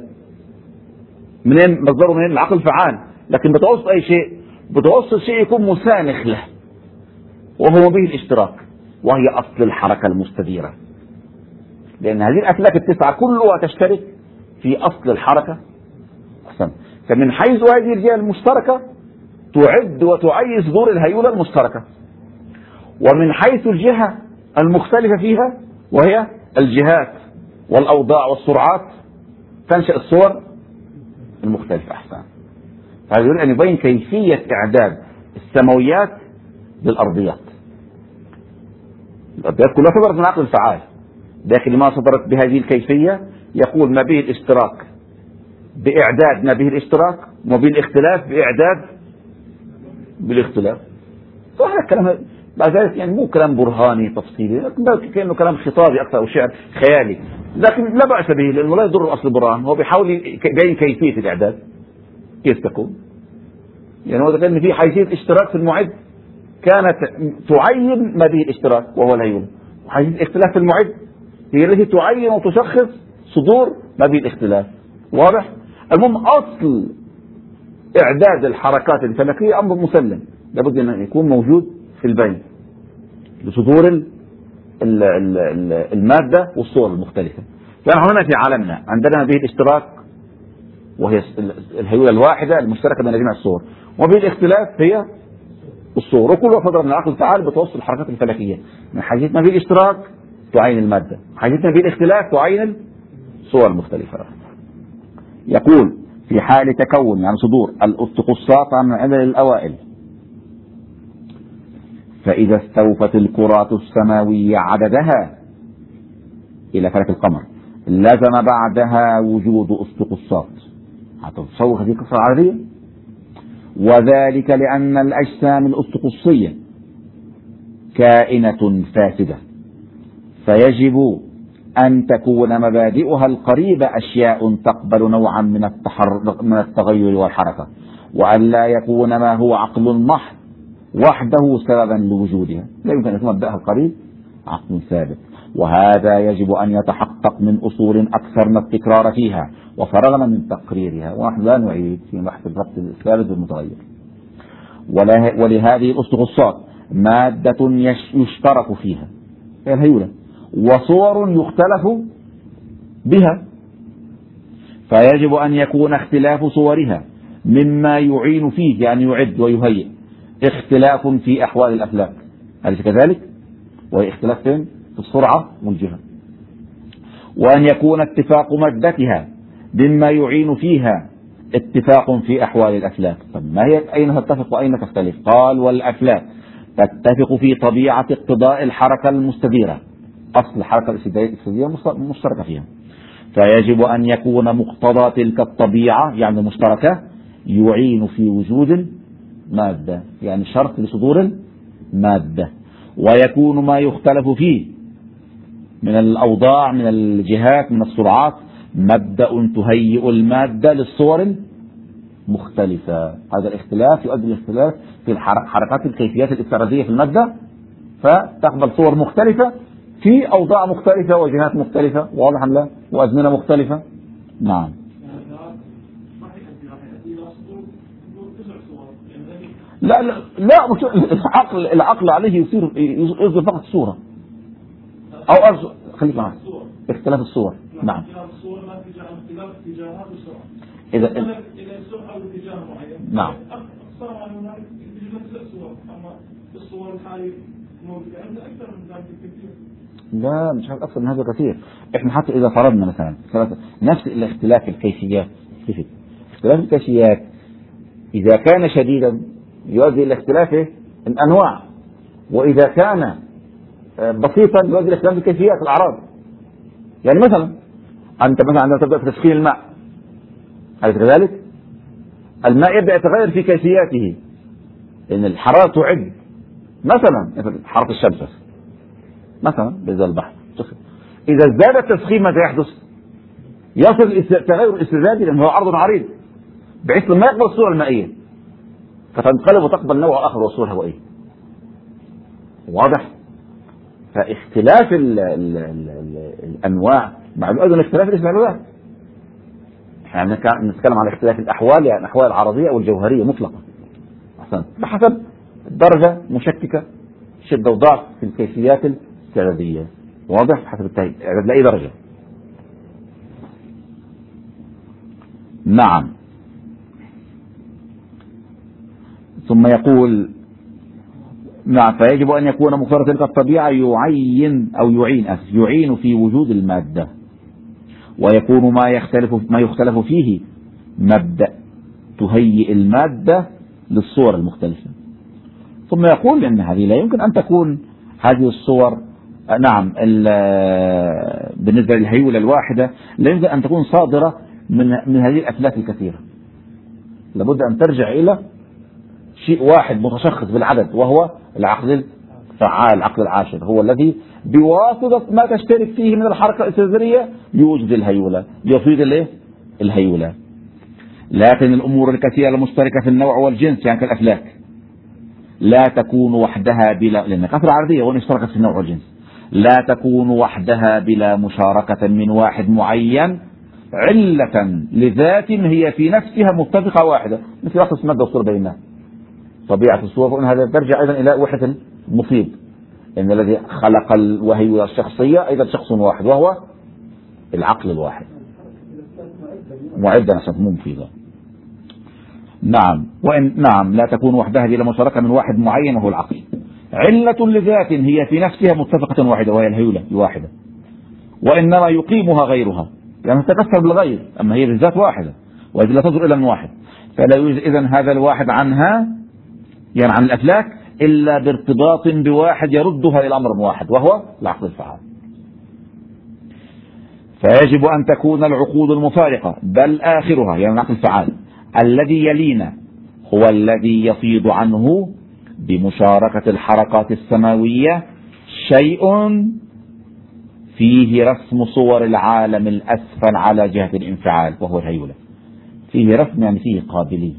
منين مصدره؟ منين؟ العقل الفعال، لكن بتوصل أي شيء بتوصل شيء يكون مسانخ له وهو به الاشتراك، وهي أصل الحركة المستديرة، لأن هذه الأفلاك التسعة كلها تشترك في أصل الحركة. أحسن. فمن حيث هذه الجهة المشتركة تعد وتعي صدور الهيولة المشتركة، ومن حيث الجهة المختلفة فيها وهي الجهات والأوضاع والسرعات تنشأ الصور المختلفة. أحسن. هذا يريد أن يبين كيفية إعداد السماويات للأرضيات. الأرضيات كلها صدرت من العقل الفعال، لكن ما صدرت بهذه الكيفية يقول ما به الاشتراك بإعداد ما به الاشتراك، وما به الاختلاف بإعداد بالاختلاف. وهذا الكلام بعد ذلك يعني مو كلام برهاني تفصيلي، لكن كأنه كلام خطابي أكثر أو شعر خيالي، لكن لا بأس به لأنه لا يضر أصل البرهان. هو بيحاول يبين كيفية الإعداد كيف تكون. يعني هو ذكر أن في حيثية اشتراك في المعد كانت تعين ما به الاشتراك وهو الهيولة، وحيثية اختلاف في المعد هي التي تعين وتشخص صدور ما به الاختلاف. واضح؟ المهم أصل إعداد الحركات الفلكية أمر مسلم لابد أن يكون موجود في البين لصدور ال ال ال المادة والصور المختلفة. فنحن هنا في عالمنا عندنا به الاشتراك وهي الهيولة الواحدة المشتركة بين جميع الصور، وبه الاختلاف هي الصور، وكلها صدر من العقل الفعال بتوصل الحركات الفلكية. من حيث ما به الاشتراك تعين المادة، من حيث ما به الاختلاف تعين الصور المختلفة. يقول في حال تكون يعني صدور الأسطقسات عن عدد الأوائل، فإذا استوفت الكرات السماوية عددها إلى فلك القمر لزم بعدها وجود أسطقصات. هتتصور هذه القصة العربية، وذلك لأن الأجسام الأسطقصية كائنة فاسدة، فيجب أن تكون مبادئها القريبة أشياء تقبل نوعا من التحرك من التغير والحركة، وأن لا يكون ما هو عقل محض وحده سببا لوجودها. لا يمكن أن يكون مبدأها القريب عقل ثابت، وهذا يجب أن يتحقق من أصول أكثر التكرار فيها، وفرغنا من تقريرها، ونحن لا نعيد في بحث الربط الثابت والمتغير. ولهذه الأسطقصات مادة يشترك فيها هي الهيولة، وصور يختلف بها، فيجب أن يكون اختلاف صورها مما يعين فيه، يعني يعد ويهيئ، اختلاف في أحوال الأفلاك، أليس كذلك؟ وهي اختلاف فين؟ في السرعة والجهة. وأن يكون اتفاق مادتها مما يعين فيها اتفاق في أحوال الأفلاك. طب ما هي أين تتفق وأين تختلف؟ قال والأفلاك تتفق في طبيعة اقتضاء الحركة المستديرة، أصل الحركة الاستديرية مشتركة فيها، فيجب أن يكون مقتضى تلك الطبيعة يعني مشتركة يعين في وجود مادة، يعني شرط لصدور المادة. ويكون ما يختلف فيه من الأوضاع من الجهات من السرعات مبدأ تهيئ المادة للصور المختلفة. هذا الاختلاف يؤدي الاختلاف في الحركات الكيفيات الافتراضية في المادة، فتقبل صور مختلفة في أوضاع مختلفة وجهات مختلفة، واضح أم لا؟ وأزمنة مختلفة. نعم. لا لا لا العقل العقل عليه يصير يصدر فقط صورة أو أرجو خليك معي اختلاف الصور. نعم. إذا إذا السرعة واتجاه معين. نعم. صار هناك نفس الصور، أما الصور الحالية موجودة عندنا أكثر من ذلك بكثير. لا مش أكثر من هذا كثير. إحنا حتى إذا فرضنا مثلا نفس الاختلاف الكيفيات، اختلاف الكيفيات إذا كان شديدا يؤدي إلى اختلاف الأنواع، وإذا كان بسيطا يؤدي إلى اختلاف الكيفيات الأعراض. يعني مثلا أنت مثلا عندما تبدأ في تسخين الماء، أليس كذلك؟ الماء يبدأ يتغير في كيفياته، لأن الحرارة تعد مثلا مثل حرارة الشمس مثلا بإزاء البحر. إذا ازداد التسخين ماذا يحدث؟ يصل التغير الاستزادي لأنه هو عرض عريض بحيث لما يقبل الصورة المائية فتنقلب وتقبل نوع آخر والصورة الهوائية. واضح؟ فاختلاف ال ال ال ال الأنواع مع أيضا اختلاف الاستعمالات. احنا نتكلم عن اختلاف الأحوال، يعني الأحوال العرضية أو الجوهرية مطلقة أحسن بحسب درجة مشككة شدة وضعف في الكيفيات الاستعراضية. واضح؟ حسب التهيئة لأي درجة. نعم. ثم يقول نعم فيجب أن يكون مقتضى تلك الطبيعة يعين أو يعين يعين في وجود المادة، ويكون ما يختلف ما يختلف فيه مبدأ تهيئ المادة للصور المختلفة. ثم يقول أن هذه لا يمكن أن تكون هذه الصور نعم بالنسبة للهيولة الواحدة لا يمكن أن تكون صادرة من من هذه الأفلاك الكثيرة، لابد أن ترجع إلى شيء واحد متشخص بالعدد، وهو العقل الفعال العقل العاشر، هو الذي بواسطة ما تشترك فيه من الحركة الاستزادية يوجد الهيولة يفيد الايه الهيولة. لكن الأمور الكثيرة المشتركة في النوع والجنس يعني كالأفلاك لا تكون وحدها بلا، لأن كثرة عرضية وإن اشتركت في النوع والجنس لا تكون وحدها بلا مشاركة من واحد معين علة لذات هي في نفسها متفقة واحدة، مثل وحدة المادة والصورة بينها طبيعة الصور، وإن هذا ترجع أيضا إلى وحدة المفيد، إن الذي خلق الوهي الشخصية أيضا شخص واحد وهو العقل الواحد معدا عشان مفيدة. نعم وإن نعم لا تكون وحدها بلا مشاركة من واحد معين وهو العقل علة لذات هي في نفسها متفقة واحدة وهي الهيولة الواحدة، وإنما يقيمها غيرها يعني تتكسر بالغير، أما هي بالذات واحدة وإذا لا تنظر إلى من واحد، فلا يوجد إذن هذا الواحد عنها يعني عن الأفلاك إلا بارتباط بواحد يردها إلى أمر واحد وهو العقل الفعال. فيجب أن تكون العقود المفارقة بل آخرها يعني العقد الفعال الذي يلينا هو الذي يفيض عنه بمشاركة الحركات السماوية شيء فيه رسم صور العالم الأسفل على جهة الانفعال وهو الهيولة. فيه رسم يعني فيه قابلية،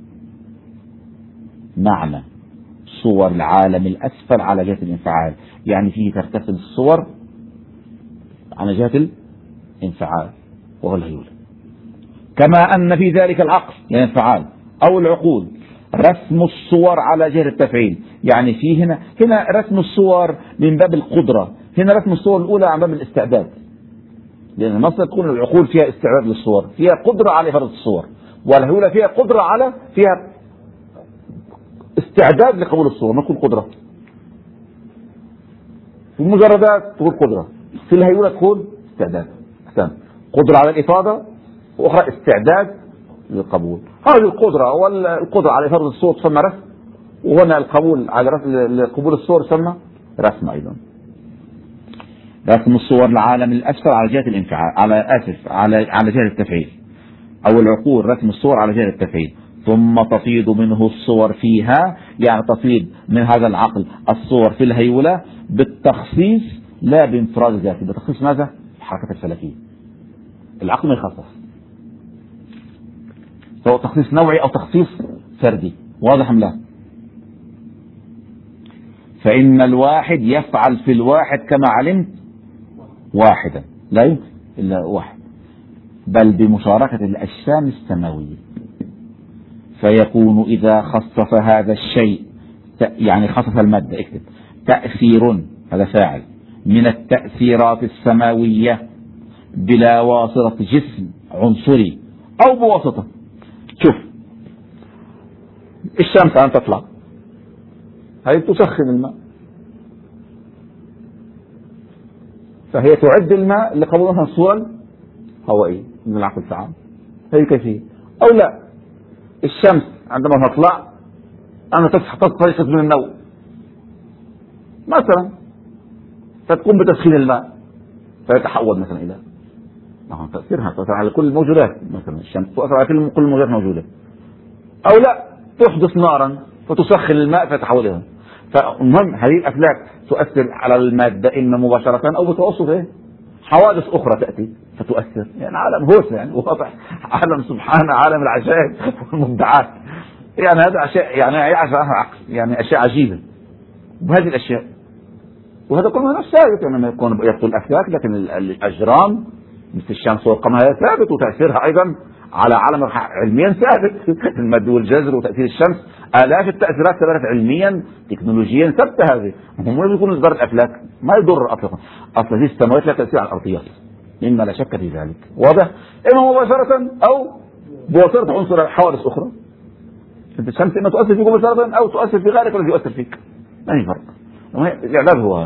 معنى صور العالم الأسفل على جهة الانفعال يعني فيه ترتفع الصور على جهة الانفعال وهو الهيولة. كما أن في ذلك العقد يعني الانفعال أو العقود رسم الصور على جهة التفعيل يعني في هنا هنا رسم الصور من باب القدرة، هنا رسم الصور الأولى عن باب الاستعداد، لأن المصدر تكون العقول فيها استعداد للصور، فيها قدرة على فرض الصور، والهيولة فيها قدرة على فيها استعداد لقبول الصور. ما تكون قدرة في المجردات تكون قدرة، في الهيولة تكون استعداد. أحسن، قدرة على الإفاضة وأخرى استعداد للقبول. هذه القدرة والقدرة على فرض الصور تسمى رسم، وهنا القبول على قبول الصور تسمى رسم أيضا. رسم الصور العالم الأسفل على جهة الانفعال على آسف على على جهة التفعيل، أو العقول رسم الصور على جهة التفعيل، ثم تفيض منه الصور فيها يعني تفيض من هذا العقل الصور في الهيولة بالتخصيص لا بانفراد ذاتي. بتخصيص ماذا؟ الحركة الفلكية. العقل ما يخصص، سواء تخصيص نوعي أو تخصيص فردي. واضح أم لا؟ فإن الواحد يفعل في الواحد كما علمت واحدا، لا يمكن إلا واحد، بل بمشاركة الأجسام السماوية. فيكون إذا خصص هذا الشيء يعني خصص المادة اكتب تأثير هذا فاعل من التأثيرات السماوية بلا واسطة جسم عنصري أو بواسطة. شوف الشمس أن تطلع هي تسخن الماء، فهي تعد الماء لقبول مثلا صورا هوائية من العقل الفعال. هي كيفية. أو لا، الشمس عندما تطلع أنا تستيقظ من النوم مثلا فتقوم بتسخين الماء فيتحول مثلا إلى نعم تأثيرها تأثير على كل الموجودات، مثلا الشمس تؤثر على كل كل الموجودات موجودة. أو لا، تحدث نارا فتسخن الماء فيتحول. فالمهم هذه الأفلاك تؤثر على المادة إما مباشرة أو بتوسط إيه؟ حوادث أخرى تأتي فتؤثر. يعني عالم هوس يعني واضح، عالم سبحانه عالم العجائب والمبدعات. يعني هذا أشياء يعني يعني أشياء عجيبة بهذه الأشياء. وهذا كله نفس ثابت يعني ما يكون يبطل الأفلاك، لكن الأجرام مثل الشمس والقمر ثابت وتأثيرها أيضا على عالم علميا ثابت. المد والجزر وتأثير الشمس آلاف التأثيرات ثبتت علميا تكنولوجيا ثابتة. هذه هم يكون إصدار الأفلاك ما يضر أطلقا. أصلا هذه السماوات لا تأثير على الأرضيات مما لا شك في ذلك. واضح؟ إما مباشرة أو بواسطة عنصر حوادث أخرى. الشمس إما تؤثر فيك مباشرة أو تؤثر في غيرك الذي يؤثر فيك. ما في فرق. الإعلام هو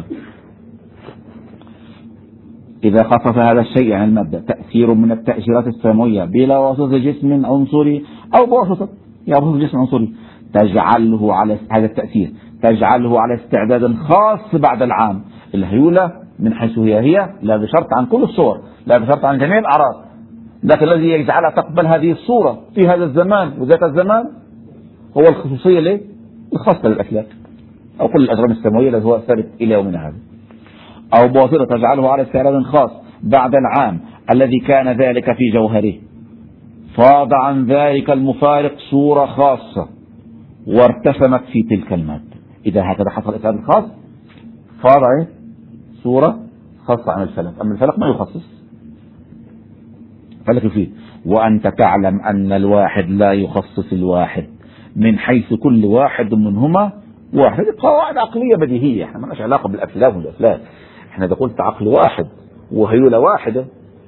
إذا خصص هذا الشيء عن المادة تأثير من التأثيرات السماوية بلا واسطة جسم عنصري أو بواسطة يا بواسطة جسم عنصري تجعله على هذا التأثير تجعله على استعداد خاص بعد العام. الهيولة من حيث هي هي لا بشرط عن كل الصور، لا بشرط عن جميع الأعراض، لكن الذي يجعلها تقبل هذه الصورة في هذا الزمان وذات الزمان هو الخصوصية ليه؟ الخاصة للأفلاك أو كل الأجرام السماوية الذي هو ثابت إلى يومنا هذا. أو بواسطة تجعله على استعداد خاص بعد العام الذي كان ذلك في جوهره فاض عن ذلك المفارق صورة خاصة وارتسمت في تلك المادة. إذا هكذا حصل استعداد الخاص فاض ايه صورة خاصة عن الفلك، أما الفلك ما يخصص فلك فيه. وأنت تعلم أن الواحد لا يخصص الواحد من حيث كل واحد منهما واحد. قواعد عقلية بديهية، احنا ما لناش علاقة بالأفلام والأفلاك، احنا ده قلت عقل واحد وهيولة واحدة.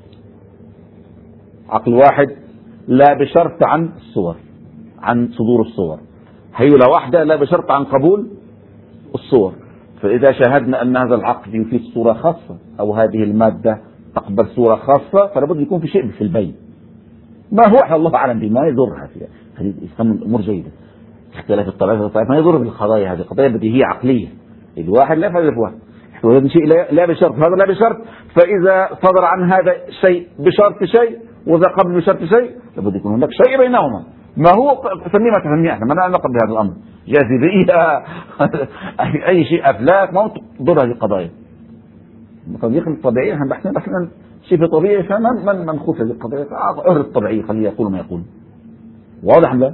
عقل واحد لا بشرط عن الصور عن صدور الصور، هيولة واحدة لا بشرط عن قبول الصور. فإذا شاهدنا أن هذا العقل يفيد صورة خاصة أو هذه المادة تقبل صورة خاصة فلا بد يكون في شيء في البين ما هو الله أعلم بما يضرها فيها. هذه الأمور جيدة. اختلاف الطبيعة ما يضر بالقضايا، هذه قضايا بديهية عقلية. الواحد لا يفعل الواحد، وهذا شيء لا بشرط، هذا لا بشرط. فإذا صدر عن هذا شيء بشرط شيء وإذا قبل بشرط شيء لابد يكون هناك شيء بينهما. ما هو سميه ما تسميه احنا، ما نعلق بهذا الأمر، جاذبية أي شيء أفلاك، ما تضر هذه القضايا. القضية الطبيعية احنا بحثنا بحثنا شيء طبيعي، فمن من من خوف هذه القضية أهل الطبيعية خليه يقول ما يقول. واضح لا؟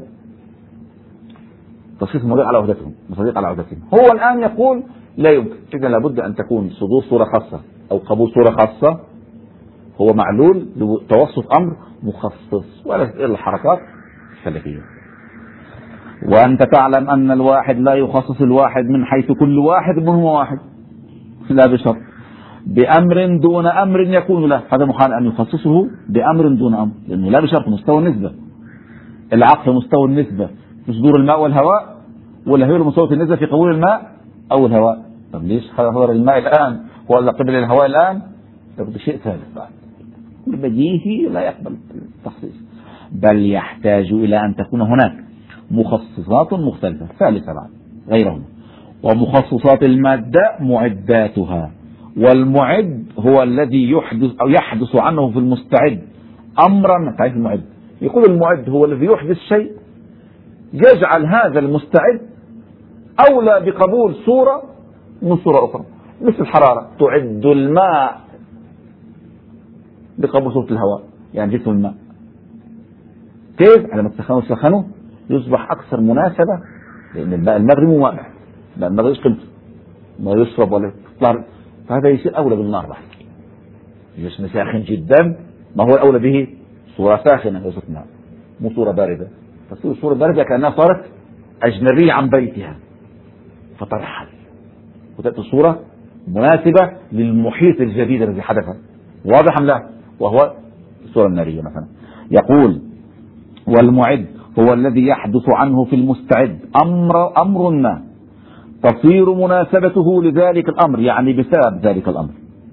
تصحيح المواضيع على عهدتهم، مصادق على عهدتهم. هو الآن يقول لا يمكن، إذا لابد أن تكون صدور صورة خاصة أو قبول صورة خاصة هو معلول لتوسط أمر مخصص، ولا إلا الحركات السلفية. وأنت تعلم أن الواحد لا يخصص الواحد من حيث كل واحد منه واحد، لا بشرط بأمر دون أمر يكون له، هذا محال أن يخصصه بأمر دون أمر، لأنه لا بشرط مستوى النسبة. العقل مستوى النسبة في صدور الماء والهواء، ولا هي مستوى النسبة في قبول الماء أو الهواء؟ طب ليش حضر الماء الآن ولا قبل الهواء الآن؟ طب بشيء ثالث بعد بديهي لا يقبل التخصيص، بل يحتاج إلى أن تكون هناك مخصصات مختلفة ثالثة بعد غيرهم. ومخصصات المادة معداتها، والمعد هو الذي يحدث أو يحدث عنه في المستعد أمرا. تعرف المعد؟ يقول المعد هو الذي يحدث شيء يجعل هذا المستعد أولى بقبول صورة من صورة أخرى، مثل الحرارة، تعد الماء بقبول صورة الهواء، يعني جسم الماء كيف؟ على ما تسخنه تسخنه يصبح أكثر مناسبة، لأن الماء المغري مو مائع، الماء المغري ايش قيمته؟ ما يشرب ولا يطلع، فهذا يصير أولى بالنار بعد. جسم ساخن جدا ما هو الأولى به؟ صورة ساخنة ليست ماء، مو صورة باردة. تصير صورة باردة كأنها صارت أجنبية عن بيتها فترحل، وتأتي الصورة مناسبة للمحيط الجديد الذي حدث. واضح أم لا؟ وهو الصورة النارية مثلا. يقول والمعد هو الذي يحدث عنه في المستعد أمر أمر ما تصير مناسبته لذلك الأمر، يعني بسبب ذلك الأمر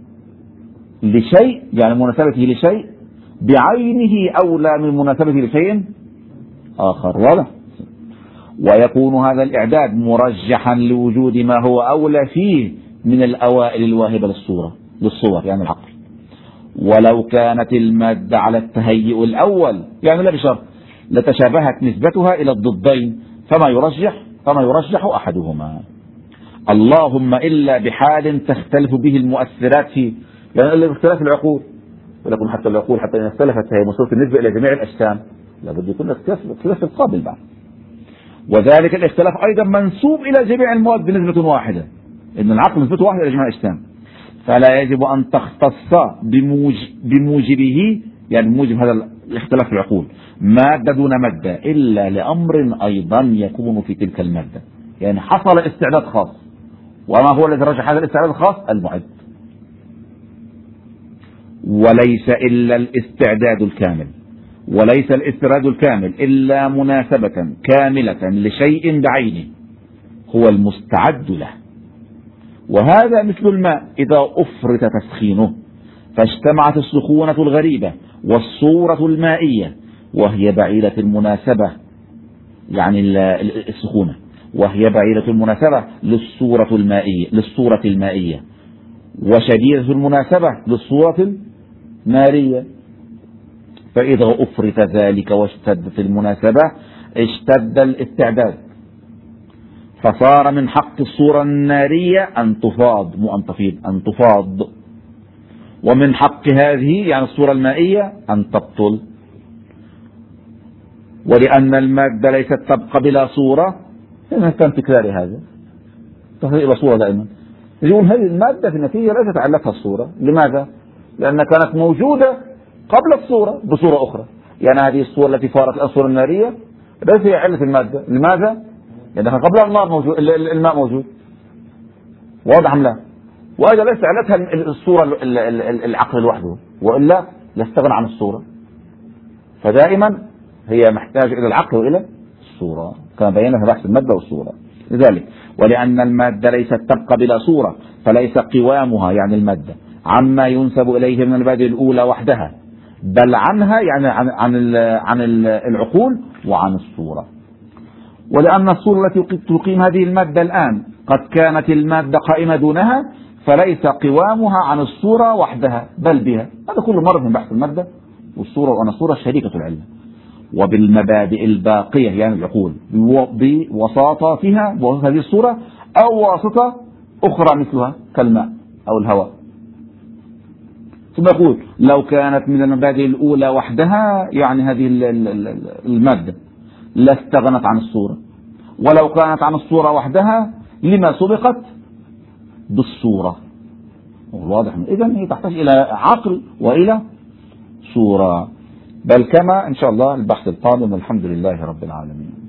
لشيء، يعني مناسبته لشيء بعينه أولى من مناسبته لشيء آخر. واضح؟ ويكون هذا الإعداد مرجحا لوجود ما هو أولى فيه من الأوائل الواهبة للصورة للصور، يعني العقل. ولو كانت المادة على التهيئ الأول، يعني لا بشرط، لتشابهت نسبتها إلى الضدين، فما يرجح فما يرجح أحدهما، اللهم إلا بحال تختلف به المؤثرات فيه، يعني إلا باختلاف العقول. ولكن حتى العقول حتى إن اختلفت هي مصورة النسبة إلى جميع الأجسام لابد يكون اختلاف القابل بعد. وذلك الاختلاف أيضا منسوب إلى جميع المواد بنسبة واحدة، إن العقل نسبته واحدة إلى جميع الأجسام، فلا يجب أن تختص بموجب بموجبه، يعني بموجب هذا الاختلاف في العقول، مادة دون مادة إلا لأمر أيضا يكون في تلك المادة، يعني حصل استعداد خاص. وما هو الذي رجح هذا الاستعداد الخاص؟ المعد. وليس إلا الاستعداد الكامل، وليس الاستعداد الكامل إلا مناسبة كاملة لشيء بعينه هو المستعد له. وهذا مثل الماء إذا أفرط تسخينه فاجتمعت السخونة الغريبة والصورة المائية وهي بعيدة المناسبة، يعني السخونة وهي بعيدة المناسبة للصورة المائية للصورة المائية وشديدة المناسبة للصورة النارية. فإذا أفرط ذلك واشتدت المناسبة اشتد الاستعداد، فصار من حق الصورة النارية أن تفاض، مو أن تفيض، أن تفاض، ومن حق هذه يعني الصورة المائية أن تبطل. ولأن المادة ليست تبقى بلا صورة، لأنها كان تكرار هذا تحتاج إلى صورة دائما. يقول هذه المادة في النتيجة لا تتعلقها الصورة. لماذا؟ لأنها كانت موجودة قبل الصورة بصورة أخرى، يعني هذه الصورة التي فارت الصورة النارية ليس هي علة المادة. لماذا؟ لأنها قبل النار موجود، الماء موجود. واضح أم لا؟ وهذا ليس علتها الصورة العقل لوحده، وإلا يستغنى عن الصورة. فدائما هي محتاجة إلى العقل وإلى الصورة، كما بينا في بحث المادة والصورة. لذلك ولأن المادة ليست تبقى بلا صورة فليس قوامها يعني المادة عما ينسب إليه من المبادئ الأولى وحدها، بل عنها يعني عن عن عن العقول وعن الصورة. ولأن الصورة التي تقيم هذه المادة الآن قد كانت المادة قائمة دونها، فليس قوامها عن الصورة وحدها بل بها. هذا كله مرة من بحث المادة والصورة، وأن الصورة شريكة العلة. وبالمبادئ الباقية يعني العقول بوساطاتها وهذه الصورة أو واسطة أخرى مثلها كالماء أو الهواء. ثم يقول لو كانت من المبادئ الأولى وحدها يعني هذه المادة لاستغنت عن الصورة، ولو كانت عن الصورة وحدها لما سبقت بالصورة. واضح؟ إذن هي تحتاج إلى عقل وإلى صورة. بل كما إن شاء الله البحث القادم، والحمد لله رب العالمين.